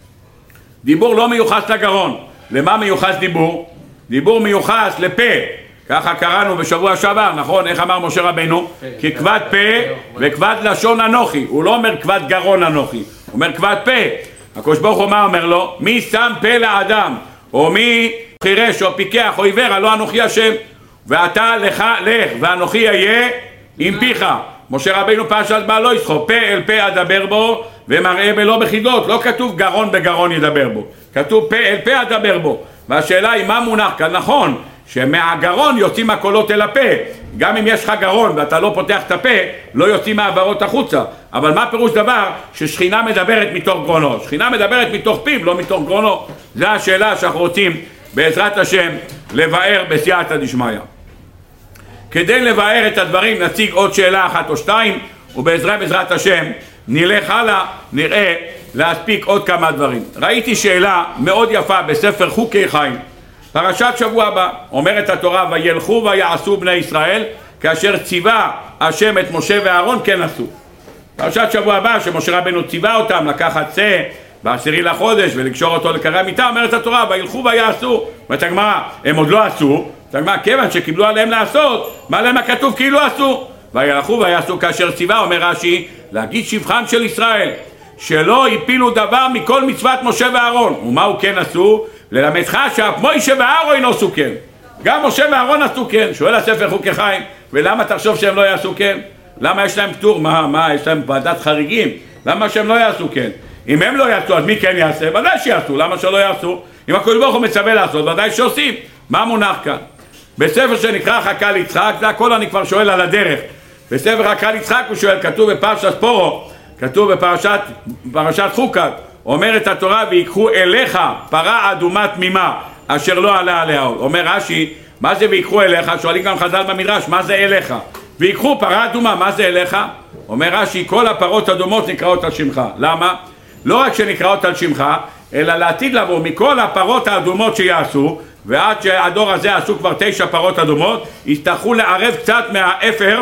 דיבור לא מיוחס לגרון. למה מיוחס דיבור? דיבור מיוחס לפה. ככה קראנו בשבוע שעבר, נכון? איך אמר משה רבינו? כי כבד פה וכבד לשון אנוכי. הוא לא אומר כבד גרון אנוכי, הוא אומר כבד פה. הקדוש ברוך הוא מה אומר לו? מי שם פה לאדם, או מי חירש או פיקח או עיוור, הלא אנוכי השם. ואתה לך לך ואנוכי אהיה עם פיך. משה רבינו פרשת בעלו ישחו, פה אל פה אדבר בו ומראה בלא בחידות. לא כתוב גרון בגרון ידבר בו, כתוב פה אל פה אדבר בו. והשאלה היא מה מונח כאן? נכון שמהגרון יוצאים הקולות אל הפה, גם אם יש לך גרון ואתה לא פותח את הפה, לא יוצאים מהעברות החוצה. אבל מה פירוש דבר? ששכינה מדברת מתוך גרונו. שכינה מדברת מתוך פיו, לא מתוך גרונו. זו השאלה שאנחנו רוצים בעזרת השם לבאר בסייעתא דשמיא. כדי לבאר את הדברים נציג עוד שאלה אחת או שתיים, ובעזרת בעזרת השם נלך הלאה, נראה להספיק עוד כמה דברים. ראיתי שאלה מאוד יפה בספר חוקי חיים, פרשת שבוע הבא. אומרת התורה, וילכו ויעשו בני ישראל כאשר ציווה השם את משה ואהרון כן עשו. פרשת שבוע הבא שמשה רבנו ציווה אותם לקחת צא בעשירי לחודש ולקשור אותו לקרעי המיטה, אומרת התורה, וילכו ויעשו. אומרת הגמרא, הם עוד לא עשו. הגמרא, כיוון שקיבלו עליהם לעשות, מה להם הכתוב כאילו עשו? וילכו ויעשו כאשר ציווה, אומר רש"י, להגיד שבחם של ישראל, שלא הפילו דבר מכל מצוות משה ואהרון. ומה הוא כן עשו? ללמדך שאף מוישה ואהרון עשו כן. גם משה ואהרון עשו כן. שואל הספר חוקי חיים, ולמה תחשוב שהם לא יעשו כן? למה יש להם פטור? מה, מה, יש להם ועדת חריגים? למה שהם לא יעשו כן? אם הם לא יעשו, אז מי כן יעשה? ודאי שיעשו. למה שלא יעשו? אם הקדוש ברוך הוא מצווה לעשות, ודאי שעושים. מה מונח כאן? בספר שנקרא חכה ליצחק, זה הכל אני כבר שואל על הדרך. בספר חכה ליצחק הוא שואל, כתוב בפרשת פורו, כתוב בפרשת פרשת חוקת, אומרת התורה, ויקחו אליך פרה אדומה תמימה אשר לא עלה עליה עוד. אומר רש"י, מה זה ויקחו אליך? שואלים גם חז"ל במדרש, מה זה אליך? ויקחו פרה אדומה, מה זה אליך? אומר רש"י, כל הפרות אדומות נקראות על שמך. למה? לא רק שנקראות על שמך, אלא לעתיד לבוא מכל הפרות האדומות שיעשו, ועד שהדור הזה עשו כבר תשע פרות אדומות, יצטרכו לערב קצת מהאפר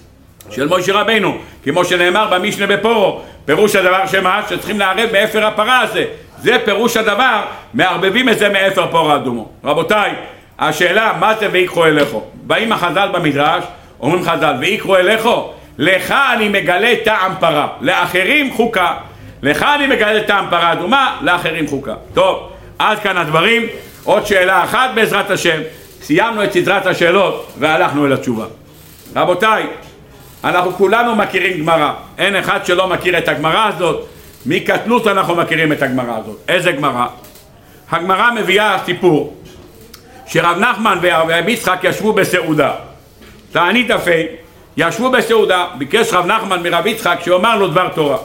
של משה רבנו, כמו שנאמר במשנה בפורו. פירוש הדבר שמה? שצריכים לערב מאפר הפרה הזה. זה פירוש הדבר, מערבבים את זה מאפר פרה אדומו. רבותיי, השאלה מה זה ויקחו אליכו? באים החז"ל במדרש, אומרים חז"ל, ויקחו אליכו, לך אני מגלה טעם פרה, לאחרים חוקה. לך אני מגלה טעם פרה אדומה, לאחרים חוקה. טוב, עד כאן הדברים. עוד שאלה אחת בעזרת השם. סיימנו את סדרת השאלות והלכנו אל התשובה. רבותיי, אנחנו כולנו מכירים גמרא. אין אחד שלא מכיר את הגמרא הזאת. מקטנות אנחנו מכירים את הגמרא הזאת. איזה גמרא? הגמרא מביאה סיפור שרב נחמן ורב יצחק ישבו בסעודה. תענית דפי, ישבו בסעודה, ביקש רב נחמן מרב יצחק שאומר לו דבר תורה.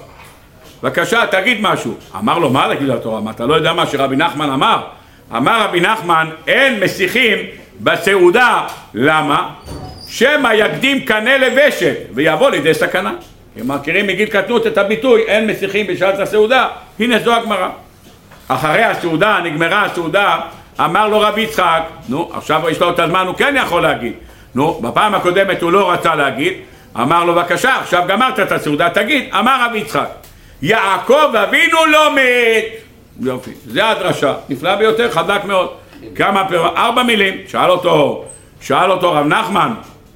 בבקשה, תגיד משהו. אמר לו, מה להגיד דבר תורה? מה, אתה לא יודע מה שרבי נחמן אמר? אמר רבי נחמן, אין מסיחים בסעודה. למה? שמא יקדים קנה לבשת ויבוא לידי סכנה. הם מכירים מגיל קטנות את הביטוי אין מסיחים בשעת הסעודה. הנה זו הגמרא. אחרי הסעודה, נגמרה הסעודה, אמר לו רבי יצחק, נו עכשיו יש לו את הזמן, הוא כן יכול להגיד. נו, בפעם הקודמת הוא לא רצה להגיד, אמר לו בבקשה, עכשיו גמרת את הסעודה, תגיד. אמר רבי יצחק, יעקב אבינו לא מת. יופי, זה הדרשה, נפלא ביותר, חזק מאוד. כמה פירות? ארבע מילים. שאל אותו, שאל אותו רב נחמן,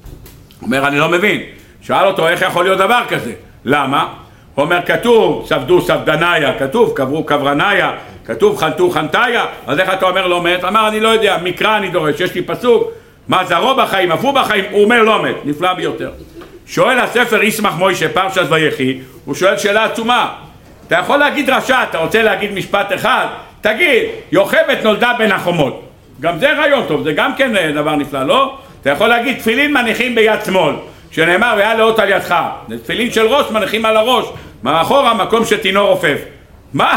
אומר אני לא מבין, שאל אותו איך יכול להיות דבר כזה. למה? הוא אומר כתוב ספדו ספדניה, כתוב קברו קברניה, כתוב חנתו חנתיה, אז איך אתה אומר לא מת? אמר אני לא יודע, מקרא אני דורש, יש לי פסוק, מה זרו בחיים, אף הוא בחיים, הוא אומר לא מת. נפלא ביותר. שואל הספר ישמח מוישה פרשת ויחי, הוא שואל שאלה עצומה. אתה יכול להגיד דרשה, אתה רוצה להגיד משפט אחד, תגיד יוכבד נולדה בין החומות. גם זה רעיון טוב, זה גם כן דבר נפלא, לא? אתה יכול להגיד תפילין מניחים ביד שמאל, שנאמר והיה לאות על ידך. זה תפילין של ראש מניחים על הראש, מאחורה מקום שתינור רופף. מה?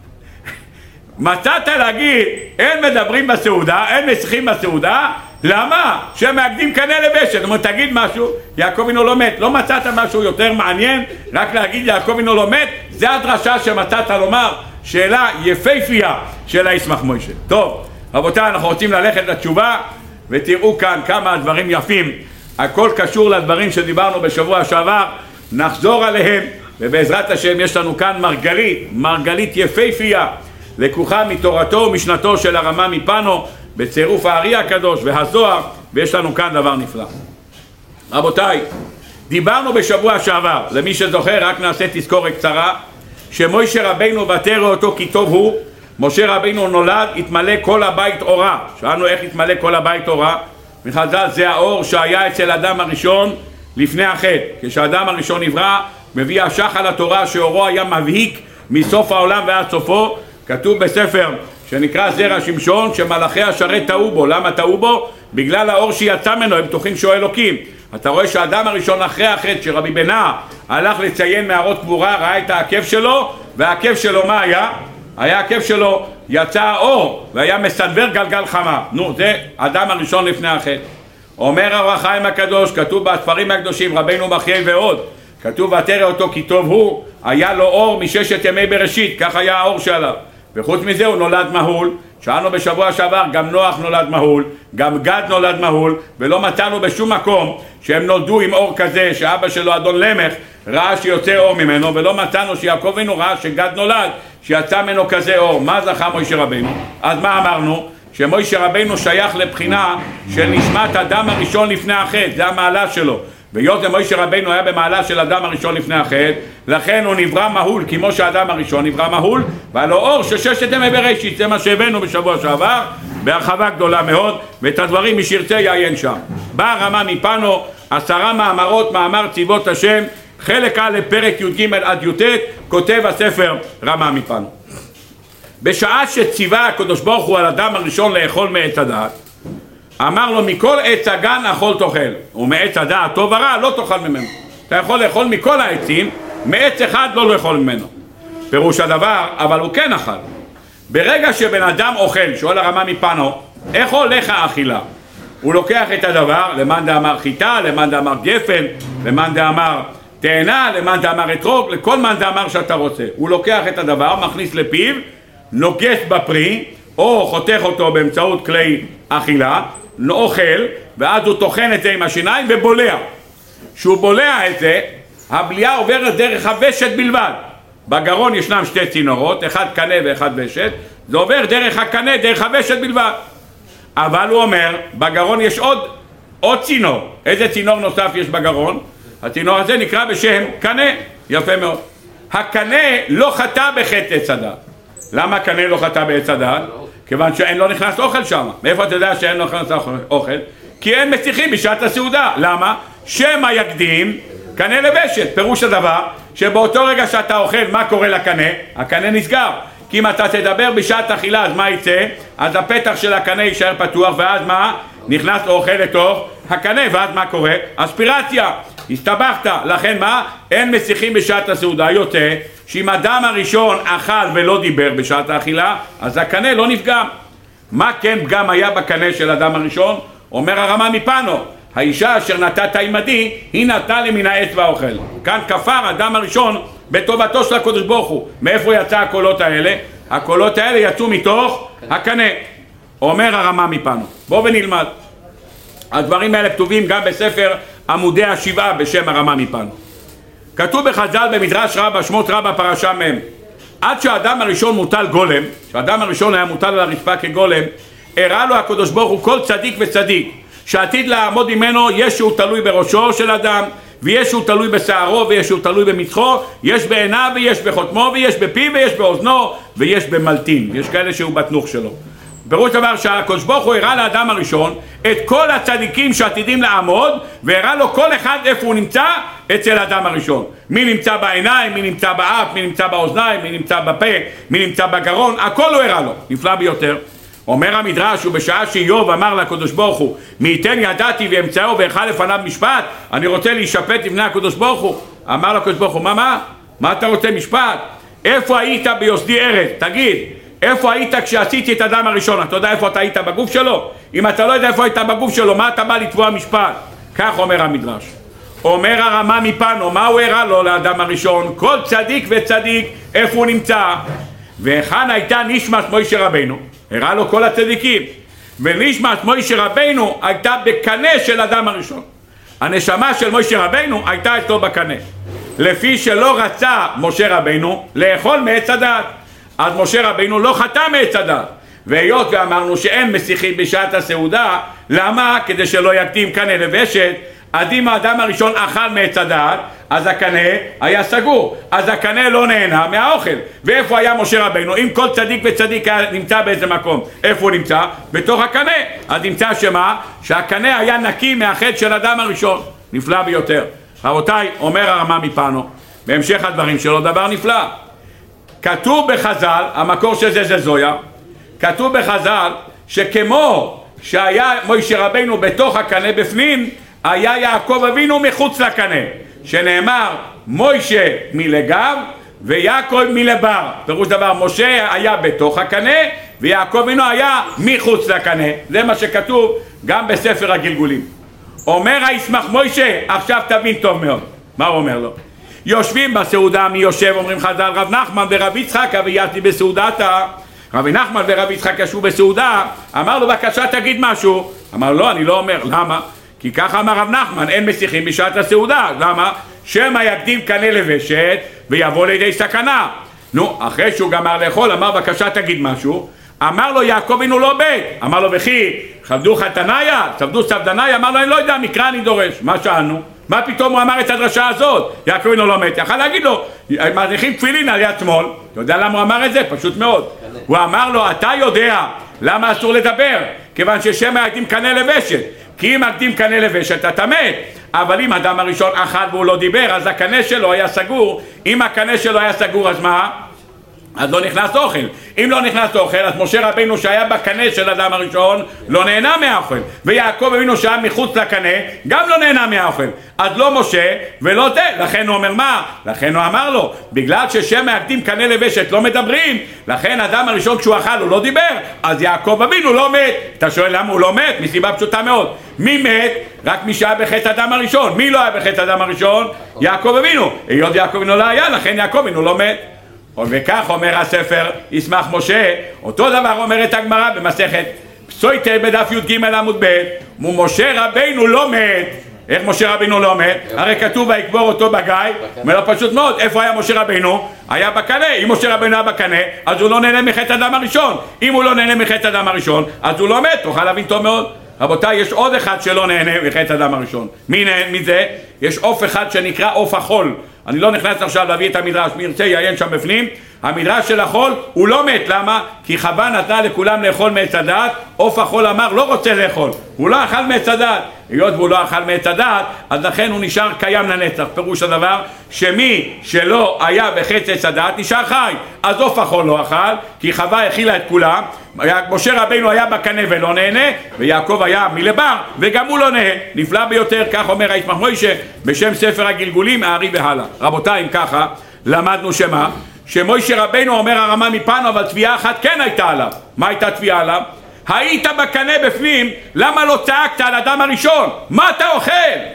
מצאת להגיד אין מדברים בסעודה, אין מסיחים בסעודה. למה? שהם מאגדים קנה לבשת. זאת אומרת, תגיד משהו, יעקב אבינו לא מת. לא מצאת משהו יותר מעניין, רק להגיד יעקב אבינו לא מת? זה הדרשה שמצאת לומר. שאלה יפהפייה של הישמח מוישה. טוב, רבותיי, אנחנו רוצים ללכת לתשובה, ותראו כאן כמה דברים יפים. הכל קשור לדברים שדיברנו בשבוע שעבר, נחזור עליהם, ובעזרת השם יש לנו כאן מרגלית, מרגלית יפהפייה, לקוחה מתורתו ומשנתו של הרמ"א מפנו, בצירוף הארי הקדוש והזוהר, ויש לנו כאן דבר נפלא. רבותיי, דיברנו בשבוע שעבר, למי שזוכר רק נעשה תזכורת קצרה, שמוישה רבינו ותרא אותו כי טוב הוא. משה רבינו נולד, התמלא כל הבית אורה. שאלנו איך התמלא כל הבית אורה? מחז"ל זה האור שהיה אצל אדם הראשון לפני החטא. כשאדם הראשון נברא, מביא השחל התורה שאורו היה מבהיק מסוף העולם ועד סופו. כתוב בספר שנקרא זרע שמשון, שמלאכי השרת טעו בו. למה טעו בו? בגלל האור שיצא ממנו, הם בטוחים שהוא אלוקים. אתה רואה שהאדם הראשון אחרי החטא, שרבי בנה הלך לציין מערות קבורה, ראה את העקב שלו, והעקב שלו מה היה? היה העקב שלו, יצא האור, והיה מסנבר גלגל חמה. נו, זה האדם הראשון לפני החטא. אומר האור החיים הקדוש, כתוב בספרים הקדושים, רבינו בחיי ועוד, כתוב ותראה אותו כי טוב הוא, היה לו אור מששת ימי בראשית, כך היה האור שעליו. וחוץ מזה הוא נולד מהול, שאלנו בשבוע שעבר, גם נוח נולד מהול, גם גד נולד מהול, ולא מצאנו בשום מקום שהם נולדו עם אור כזה, שאבא שלו אדון למך ראה שיוצא אור ממנו, ולא מצאנו שיעקב אבינו ראה שגד נולד, שיצא ממנו כזה אור. מה זכה מוישה רבינו? אז מה אמרנו? שמוישה רבינו שייך לבחינה של נשמת אדם הראשון לפני החטא, זה המעלה שלו. והיות מוישה רבינו היה במעלה של אדם הראשון לפני החטא, לכן הוא נברא מהול, כמו שהאדם הראשון נברא מהול, והיה לו אור של ששת ימי בראשית. זה מה שהבאנו בשבוע שעבר, בהרחבה גדולה מאוד, ואת הדברים מי שירצה יעיין שם. בא רמה מפנו, עשרה מאמרות, מאמר צבאות השם, חלק א' פרק י"ג עד י"ט, כותב הספר רמה מפנו. בשעה שציווה הקדוש ברוך הוא על אדם הראשון לאכול מעץ הדעת, אמר לו מכל עץ הגן אכול תאכל, ומעץ הדעת טוב ורע לא תאכל ממנו. אתה יכול לאכול מכל העצים, מעץ אחד לא לאכול ממנו. פירוש הדבר, אבל הוא כן אכל. ברגע שבן אדם אוכל, שואל הרמה מפנו, איך הולך האכילה? הוא לוקח את הדבר, למאן דאמר חיטה, למאן דאמר גפן, למאן דאמר תאנה, למאן דאמר אתרוג, לכל מאן דאמר שאתה רוצה. הוא לוקח את הדבר, מכניס לפיו, נוגס בפרי, או חותך אותו באמצעות כלי אכילה, אוכל, ואז הוא טוחן את זה עם השיניים ובולע. כשהוא בולע את זה, הבליעה עוברת דרך הוושט בלבד. בגרון ישנם שתי צינורות, אחד קנה ואחד ושט, זה עובר דרך הקנה, דרך הוושט בלבד. אבל הוא אומר, בגרון יש עוד, עוד צינור. איזה צינור נוסף יש בגרון? הצינור הזה נקרא בשם קנה. יפה מאוד. הקנה לא חטא בחטא עץ הדעת. למה הקנה לא חטא בעץ הדעת? כיוון שאין לו נכנס אוכל שם. מאיפה אתה יודע שאין לו נכנס אוכל? כי אין מסיחים בשעת הסעודה. למה? שמא יקדים קנה לבשת. פירוש הדבר שבאותו רגע שאתה אוכל, מה קורה לקנה? הקנה נסגר. כי אם אתה תדבר בשעת אכילה, אז מה יצא? אז הפתח של הקנה יישאר פתוח, ואז מה? נכנס אוכל לתוך הקנה, ואז מה קורה? אספירציה. הסתבכת. לכן מה? אין מסיחים בשעת הסעודה. יוצא שאם אדם הראשון אכל ולא דיבר בשעת האכילה, אז הקנה לא נפגם. מה כן פגם היה בקנה של אדם הראשון? אומר הרמה מפנו, האישה אשר נתת עימדי, היא נתנה לי מן העץ והאוכל. כאן כפר אדם הראשון בטובתו של הקדוש ברוך הוא. מאיפה יצא הקולות האלה? הקולות האלה יצאו מתוך הקנה. אומר הרמה מפנו. בואו ונלמד. הדברים האלה כתובים גם בספר עמודי השבעה בשם הרמה מפנו. כתוב בחז"ל במדרש רבה, שמות רבה פרשה מהם, עד שהאדם הראשון מוטל גולם, שהאדם הראשון היה מוטל על הרצפה כגולם, הראה לו הקדוש ברוך הוא כל צדיק וצדיק שעתיד לעמוד ממנו, יש שהוא תלוי בראשו של אדם, ויש שהוא תלוי בשערו, ויש שהוא תלוי במצחו, יש בעיניו ויש בחותמו, ויש בפיו ויש באוזנו, ויש במלטין. יש כאלה שהוא בתנוך שלו. פירוש דבר שהקדוש ברוך הוא הראה לאדם הראשון את כל הצדיקים שעתידים לעמוד, והראה לו כל אחד איפה הוא נמצא אצל האדם הראשון. מי נמצא בעיניים, מי נמצא באף, מי נמצא באוזניים, מי נמצא בפה, מי נמצא בגרון, הכל הוא הראה לו. נפלא ביותר. אומר המדרש, ובשעה שאיוב אמר לקדוש ברוך הוא, מי ייתן ידעתי ואמצאו ואכל לפניו משפט, אני רוצה להישפט לפני הקדוש ברוך הוא. אמר לקדוש ברוך הוא, מה מה? מה אתה רוצה משפט? איפה היית ביוסדי ארץ? תגיד, איפה היית כשעשיתי את האדם הראשון? אתה יודע איפה אתה היית בגוף שלו? אם אתה לא יודע איפה היית בגוף שלו, מה אתה בא לתבוע משפט? כך אומר המדרש. אומר הרמה מפנו, מה הוא הראה לו לאדם הראשון? כל צדיק וצדיק, איפה הוא נמצא? וכאן הייתה נשמת מוישה רבינו, הראה לו כל הצדיקים, ונשמת מוישה רבינו הייתה בקנה של אדם הראשון. הנשמה של מוישה רבינו הייתה אצלו בקנה, לפי שלא רצה משה רבינו לאכול מעץ הדעת, אז משה רבינו לא חטא מעץ הדעת. והיות ואמרנו שאין מסיחים בשעת הסעודה, למה? כדי שלא יקדים קנה לבשת. אז אם האדם הראשון אכל מעץ הדעת, אז הקנה היה סגור, אז הקנה לא נהנה מהאוכל. ואיפה היה משה רבינו? אם כל צדיק וצדיק נמצא באיזה מקום, איפה הוא נמצא? בתוך הקנה. אז נמצא שמה? שהקנה היה נקי מהחטא של האדם הראשון. נפלא ביותר. רבותיי, אומר הרמה מפנו בהמשך הדברים שלו דבר נפלא. כתוב בחז"ל, המקור של זה זה זויה, כתוב בחז"ל שכמו שהיה מוישה רבינו בתוך הקנה בפנים, היה יעקב אבינו מחוץ לקנה, שנאמר מוישה מלגב ויעקב מלבר. פירוש דבר, משה היה בתוך הקנה ויעקב אבינו היה מחוץ לקנה. זה מה שכתוב גם בספר הגלגולים. אומר הישמח מוישה, עכשיו תבין טוב מאוד מה הוא אומר לו. יושבים בסעודה, מי יושב? אומרים חז"ל, רב נחמן ורב יצחק אבייתי בסעודתה. רבי נחמן ורב יצחק ישבו בסעודה, אמר לו בבקשה תגיד משהו. אמר לו אני לא אומר. למה? כי ככה אמר רב נחמן, אין משיחים בשעת הסעודה. למה? שמא יקדים קנה לבשת ויבוא לידי סכנה. נו, אחרי שהוא גמר לאכול, אמר בבקשה תגיד משהו. אמר לו יעקב אבינו לא בית. אמר לו וכי כבדו חתניה, כבדו סבדניה. אמר לו אני לא יודע, מקרא אני דורש. מה שאלנו? מה פתאום הוא אמר את הדרשה הזאת? יעקב אבינו לא מת. יכל להגיד לו מניחים תפילין על יד שמאל. אתה יודע למה הוא אמר את זה? פשוט מאוד. הוא אמר לו אתה יודע למה אסור לדבר? כיוון ששמא יקדים קנה לבשת. כי אם יקדים קנה לבשת אתה מת. אבל אם אדם הראשון אכל והוא לא דיבר, אז הקנה שלו היה סגור. אם הקנה שלו היה סגור, אז מה? אז לא נכנס אוכל. אם לא נכנס אוכל, אז משה רבינו שהיה בקנה של אדם הראשון לא נהנה מהאוכל, ויעקב אבינו שהיה מחוץ לקנה גם לא נהנה מהאוכל. אז לא משה ולא זה. לכן הוא אומר מה? לכן הוא אמר לו בגלל ששמא יקדים קנה לבשת לא מדברים, לכן אדם הראשון כשהוא אכל הוא לא דיבר, אז יעקב אבינו לא מת. אתה שואל למה הוא לא מת? מסיבה פשוטה מאוד. מי מת? רק מי שהיה בחטא אדם הראשון. מי לא היה בחטא אדם הראשון? יעקב אבינו. היות יעקב אבינו לא היה, לכן יעקב אבינו לא מת. וכך אומר הספר ישמח משה. אותו דבר אומרת הגמרא במסכת פסויטה בדף י"ג עמוד ב', ומשה רבינו לא מת. איך משה רבינו לא מת? הרי כתוב ויקבור אותו בגיא. אומר לו פשוט מאוד, איפה היה משה רבינו? היה בקנה. אם משה רבינו היה בקנה, אז הוא לא נהנה מחטא אדם הראשון. אם הוא לא נהנה מחטא אדם הראשון, אז הוא לא מת. תוכל להבין טוב מאוד. רבותיי, יש עוד אחד שלא נהנה מחטא אדם הראשון. מי נהנה מזה? יש עוף אחד שנקרא עוף החול. אני לא נכנס עכשיו להביא את המדרש, מי ירצה יעיין שם בפנים. המדרש של החול הוא לא מת. למה? כי חווה נתנה לכולם לאכול מעץ הדעת. עוף החול אמר לא רוצה לאכול, הוא לא אכל מעץ הדעת. היות והוא לא אכל מעץ הדעת, אז לכן הוא נשאר קיים לנצח. פירוש הדבר שמי שלא היה בחטא עץ הדעת נשאר חי. אז עוף החול לא אכל כי חווה הכילה את כולם. משה רבינו היה בקנה ולא נהנה, ויעקב היה מלבר וגם הוא לא נהנה. נפלא ביותר. כך אומר הישמח מוישה בשם ספר הגלגולים הארי והלאה. רבותיי, אם ככה למדנו שמה? שמוישה רבינו אומר הרמה מפנו, אבל תביעה אחת כן הייתה עליו. מה הייתה תביעה עליו? היית בקנה בפנים, למה לא צעקת על אדם הראשון? מה אתה אוכל?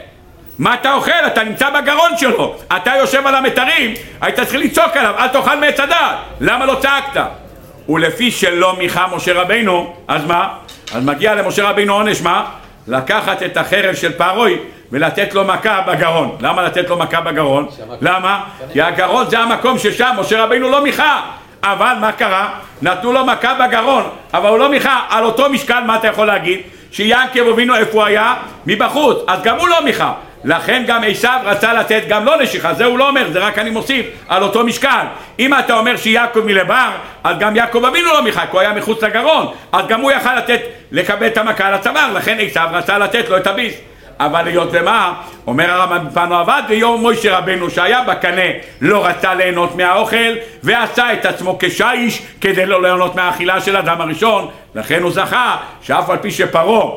מה אתה אוכל? אתה נמצא בגרון שלו, אתה יושב על המתרים, היית צריך לצעוק עליו אל תאכל מעץ הדעת. למה לא צעקת? ולפי שלא מיכה משה רבינו, אז מה? אז מגיע למשה רבינו עונש מה? לקחת את החרב של פרוי ולתת לו מכה בגרון. למה לתת לו מכה בגרון? למה? כי הגרון זה המקום ששם משה רבינו לא מיכה. אבל מה קרה? נתנו לו מכה בגרון, אבל הוא לא מיכה. על אותו משקל מה אתה יכול להגיד? שיעקב אבינו איפה הוא היה? מבחוץ. אז גם הוא לא מיכה. לכן גם עשיו רצה לתת גם לא נשיכה. זה הוא לא אומר, זה רק אני מוסיף על אותו משקל. אם אתה אומר שיעקב מלבר, אז גם יעקב אבינו לא מיכה, כי הוא היה מחוץ לגרון. אז גם הוא יכל לתת, לקבל את המכה על הצוואר. לכן עשיו רצה לתת לו את הביס. אבל היות ומה? אומר הרמב"ם מפנו עבד, ויום מוישה רבינו שהיה בקנה לא רצה ליהנות מהאוכל ועשה את עצמו כשייש כדי לא ליהנות מהאכילה של אדם הראשון. לכן הוא זכה שאף על פי שפרעה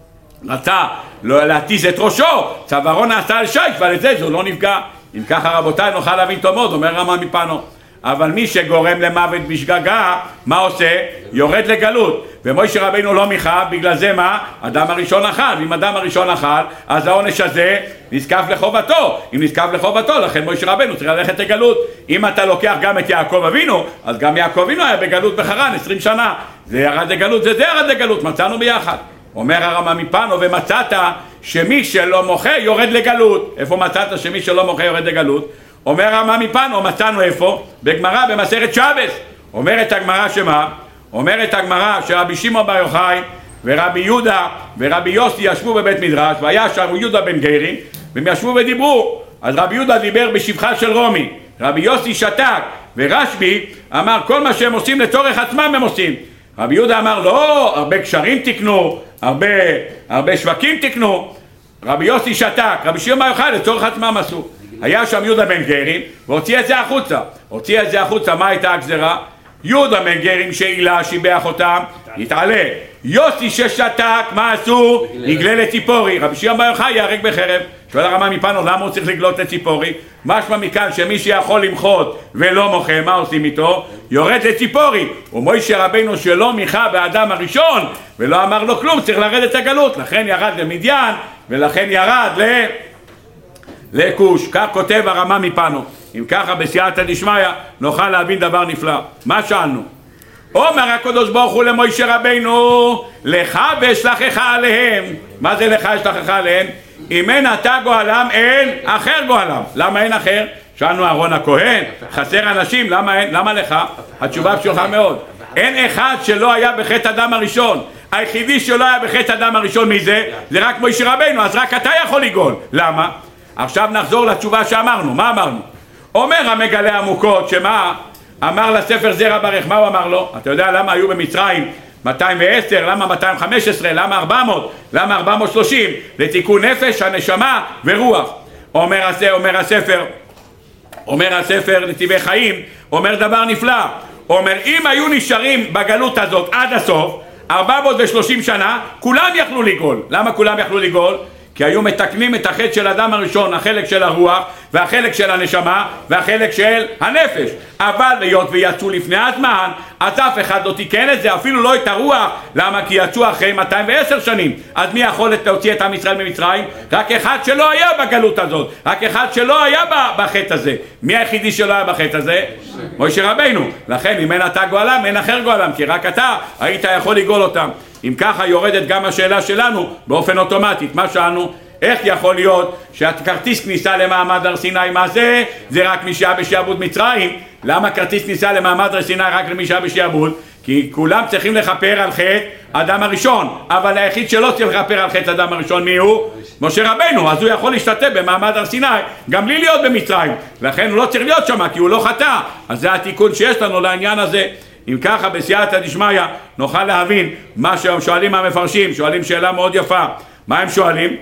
רצה לא להתיז את ראשו, צווארו נעשה על שיש, ועל זה זה לא נפגע. אם ככה רבותיי נוכל להבין טוב מאוד, אומר הרמב"ם מפנו. אבל מי שגורם למוות בשגגה, מה עושה? יורד לגלות. ומוישה רבינו לא מיכה, בגלל זה מה? אדם הראשון אכל. ואם אדם הראשון אכל, אז העונש הזה נזקף לחובתו. אם נזקף לחובתו, לכן מוישה רבינו צריך ללכת לגלות. אם אתה לוקח גם את יעקב אבינו, אז גם יעקב אבינו היה בגלות בחרן עשרים שנה. זה ירד לגלות, זה זה ירד לגלות, מצאנו ביחד. אומר הרמב"ם מפנו, ומצאת שמי שלא מוחה יורד לגלות. איפה מצאת שמי שלא מוחה יורד לגלות? אומר הרמב"ם מפנו, מצאנו איפה? בגמרא במסכת שבס. אומרת הגמרא שמה? אומרת הגמרא שרבי שמעון בר יוחאי ורבי יהודה ורבי יוסי ישבו בבית מדרש, והיה שם יהודה בן גרי, והם ישבו ודיברו. אז רבי יהודה דיבר בשבחה של רומי, רבי יוסי שתק, ורשב"י אמר כל מה שהם עושים לצורך עצמם הם עושים. רבי יהודה אמר לא, הרבה קשרים תקנו, הרבה, הרבה שווקים תקנו. רבי יוסי שתק, רבי שמעון בר יוחאי לצורך עצמם עשו. היה שם יהודה בן גרי והוציא את זה החוצה. הוציא את זה החוצה, מה הייתה הגזרה? יהודה בן גר עם שאילה שיבח אותם, יתעלה. יוסי ששתק, מה עשו? יגלה לציפורי. רבי שמעון בר יוחאי ייהרג בחרב. שואל הרמב"ם מפנו, למה הוא צריך לגלות לציפורי? משמע מכאן שמי שיכול למחות ולא מוחה, מה עושים איתו? יורד לציפורי. ומוישה רבינו שלא מיכה באדם הראשון ולא אמר לו כלום, צריך לרדת לגלות. לכן ירד למדיין ולכן ירד ל... לכוש. כך כותב הרמב"ם מפנו. אם ככה בסייעתא דשמיא נוכל להבין דבר נפלא. מה שאלנו? אומר הקדוש ברוך הוא למוישה רבינו, לך ואשלחך עליהם. מה זה לך אשלחך עליהם? אם אין אתה גואלם, אין אחר גואלם. למה אין אחר? שאלנו אהרון הכהן, חסר אנשים, למה אין? למה לך? התשובה פשוטה מאוד. אין אחד שלא היה בחטא אדם הראשון. היחידי שלא היה בחטא אדם הראשון, מי זה? זה רק מוישה רבינו, אז רק אתה יכול לגאול. למה? עכשיו נחזור לתשובה שאמרנו. מה אמרנו? אומר המגלה עמוקות, שמה? אמר לספר זרע ברך, מה הוא אמר לו? אתה יודע למה היו במצרים מאתיים ועשר, למה מאתיים וחמש עשרה, למה ארבע מאות, למה ארבע מאות ושלושים? לתיקון נפש, הנשמה ורוח. אומר, הזה, אומר הספר, אומר הספר נתיבי חיים, אומר דבר נפלא. אומר, אם היו נשארים בגלות הזאת עד הסוף, ארבע מאות ושלושים שנה, כולם יכלו לגאול. למה כולם יכלו לגאול? כי היו מתקנים את החטא של אדם הראשון, החלק של הרוח והחלק של הנשמה והחלק של הנפש. אבל להיות ויצאו לפני הזמן, אז אף אחד לא תיקן את זה, אפילו לא את הרוח. למה? כי יצאו אחרי מאתיים ועשר שנים. אז מי יכול להוציא את עם ישראל ממצרים? רק אחד שלא היה בגלות הזאת, רק אחד שלא היה בחטא הזה. מי היחידי שלא היה בחטא הזה? מוישה רבינו. לכן אם אין אתה גואלם, אין אחר גואלם, כי רק אתה היית יכול לגאול אותם. אם ככה יורדת גם השאלה שלנו באופן אוטומטית. מה שאלנו? איך יכול להיות שהכרטיס כניסה למעמד הר סיני, מה זה? זה רק מי שהיה בשעבוד מצרים. למה כרטיס כניסה למעמד הר סיני רק למי שהיה בשעבוד? כי כולם צריכים לכפר על חטא אדם הראשון, אבל היחיד שלא צריך לכפר על חטא אדם הראשון מי הוא? משה רבינו. אז הוא יכול להשתתף במעמד הר סיני גם בלי להיות במצרים, לכן הוא לא צריך להיות שם כי הוא לא חטא. אז זה התיקון שיש לנו לעניין הזה. אם ככה בסייעתא דשמיא נוכל להבין מה ששואלים המפרשים. שואלים שאלה מאוד יפה. מה הם שואלים?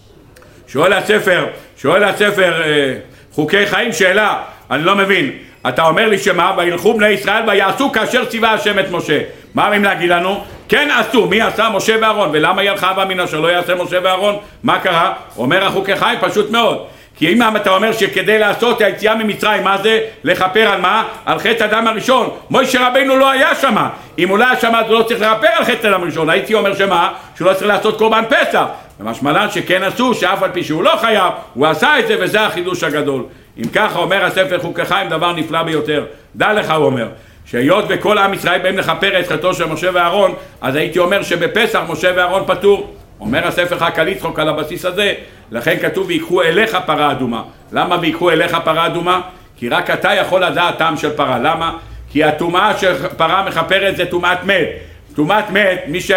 שואל הספר, שואל הספר אה, חוקי חיים שאלה, אני לא מבין. אתה אומר לי שמה? וילכו בני ישראל ויעשו כאשר ציווה השם את משה. מה אומרים להגיד לנו? כן עשו. מי עשה? משה ואהרון. ולמה ילכה הווה אמינא שלא יעשה משה ואהרון? מה קרה? אומר החוקי חיים פשוט מאוד. כי אם אתה אומר שכדי לעשות היציאה ממצרים, מה זה? לכפר על מה? על חטא אדם הראשון. מוישה רבינו לא היה שם. אם הוא לא היה שם אז הוא לא צריך לכפר על חטא אדם הראשון. הייתי אומר שמה? שהוא לא צריך לעשות קורבן פסח. ומשמען שכן עשו, שאף על פי שהוא לא חייב, הוא עשה את זה, וזה החידוש הגדול. אם ככה אומר הספר חוקי חיים דבר נפלא ביותר. דע לך, הוא אומר, שהיות וכל עם ישראל באים לכפר את חטאו של משה ואהרון, אז הייתי אומר שבפסח משה ואהרון פטור. אומר הספר חכ"ל יצחק על הבסיס הזה, לכן כתוב ויקחו אליך פרה אדומה. למה ויקחו אליך פרה אדומה? כי רק אתה יכול לדעת טעם של פרה. למה? כי הטומאה שפרה מכפרת זה טומאת מת. טומאת מת, מי ש...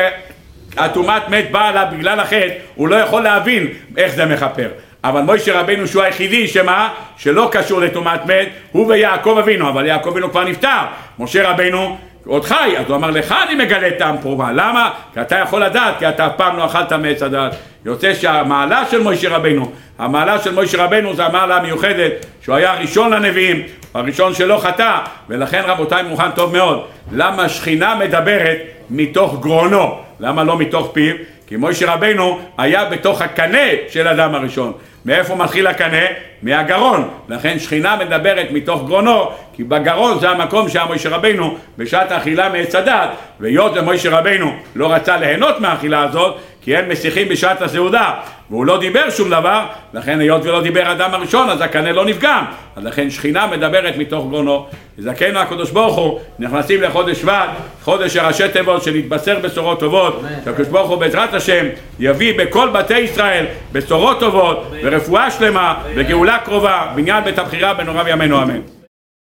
הטומאת מת באה לה בגלל החטא, הוא לא יכול להבין איך זה מכפר. אבל מוישה רבינו שהוא היחידי שמה? שלא קשור לטומאת מת, הוא ויעקב אבינו, אבל יעקב אבינו כבר נפטר. משה רבינו עוד חי, אז הוא אמר לך אני מגלה טעם פרומה. למה? כי אתה יכול לדעת, כי אתה אף פעם לא אכלת מעץ הדעת. יוצא שהמעלה של מוישה רבינו, המעלה של מוישה רבינו זה המעלה המיוחדת, שהוא היה הראשון לנביאים, הראשון שלא חטא, ולכן רבותיי מוכן טוב מאוד. למה שכינה מדברת מתוך גרונו? למה לא מתוך פיו? כי מוישה רבינו היה בתוך הקנה של אדם הראשון. מאיפה מתחיל הקנה? מהגרון. לכן שכינה מדברת מתוך גרונו, כי בגרון זה המקום שהיה מוישה רבינו בשעת האכילה מעץ הדעת, והיות ומוישה רבינו לא רצה ליהנות מהאכילה הזאת, כי הם משיחים בשעת הסעודה, והוא לא דיבר שום דבר, לכן היות ולא דיבר אדם הראשון, אז הקנה לא נפגם. אז לכן שכינה מדברת מתוך גרונו. זכנו הקדוש ברוך הוא, נכנסים לחודש שבט, חודש הראשי תיבות, שנתבשר בשורות טובות. שהקדוש ברוך הוא בעזרת השם יביא בכל בתי ישראל בשורות טובות ורפואה שלמה וגאולה קרובה, בניין בית הבחירה בנורא בימינו אמן.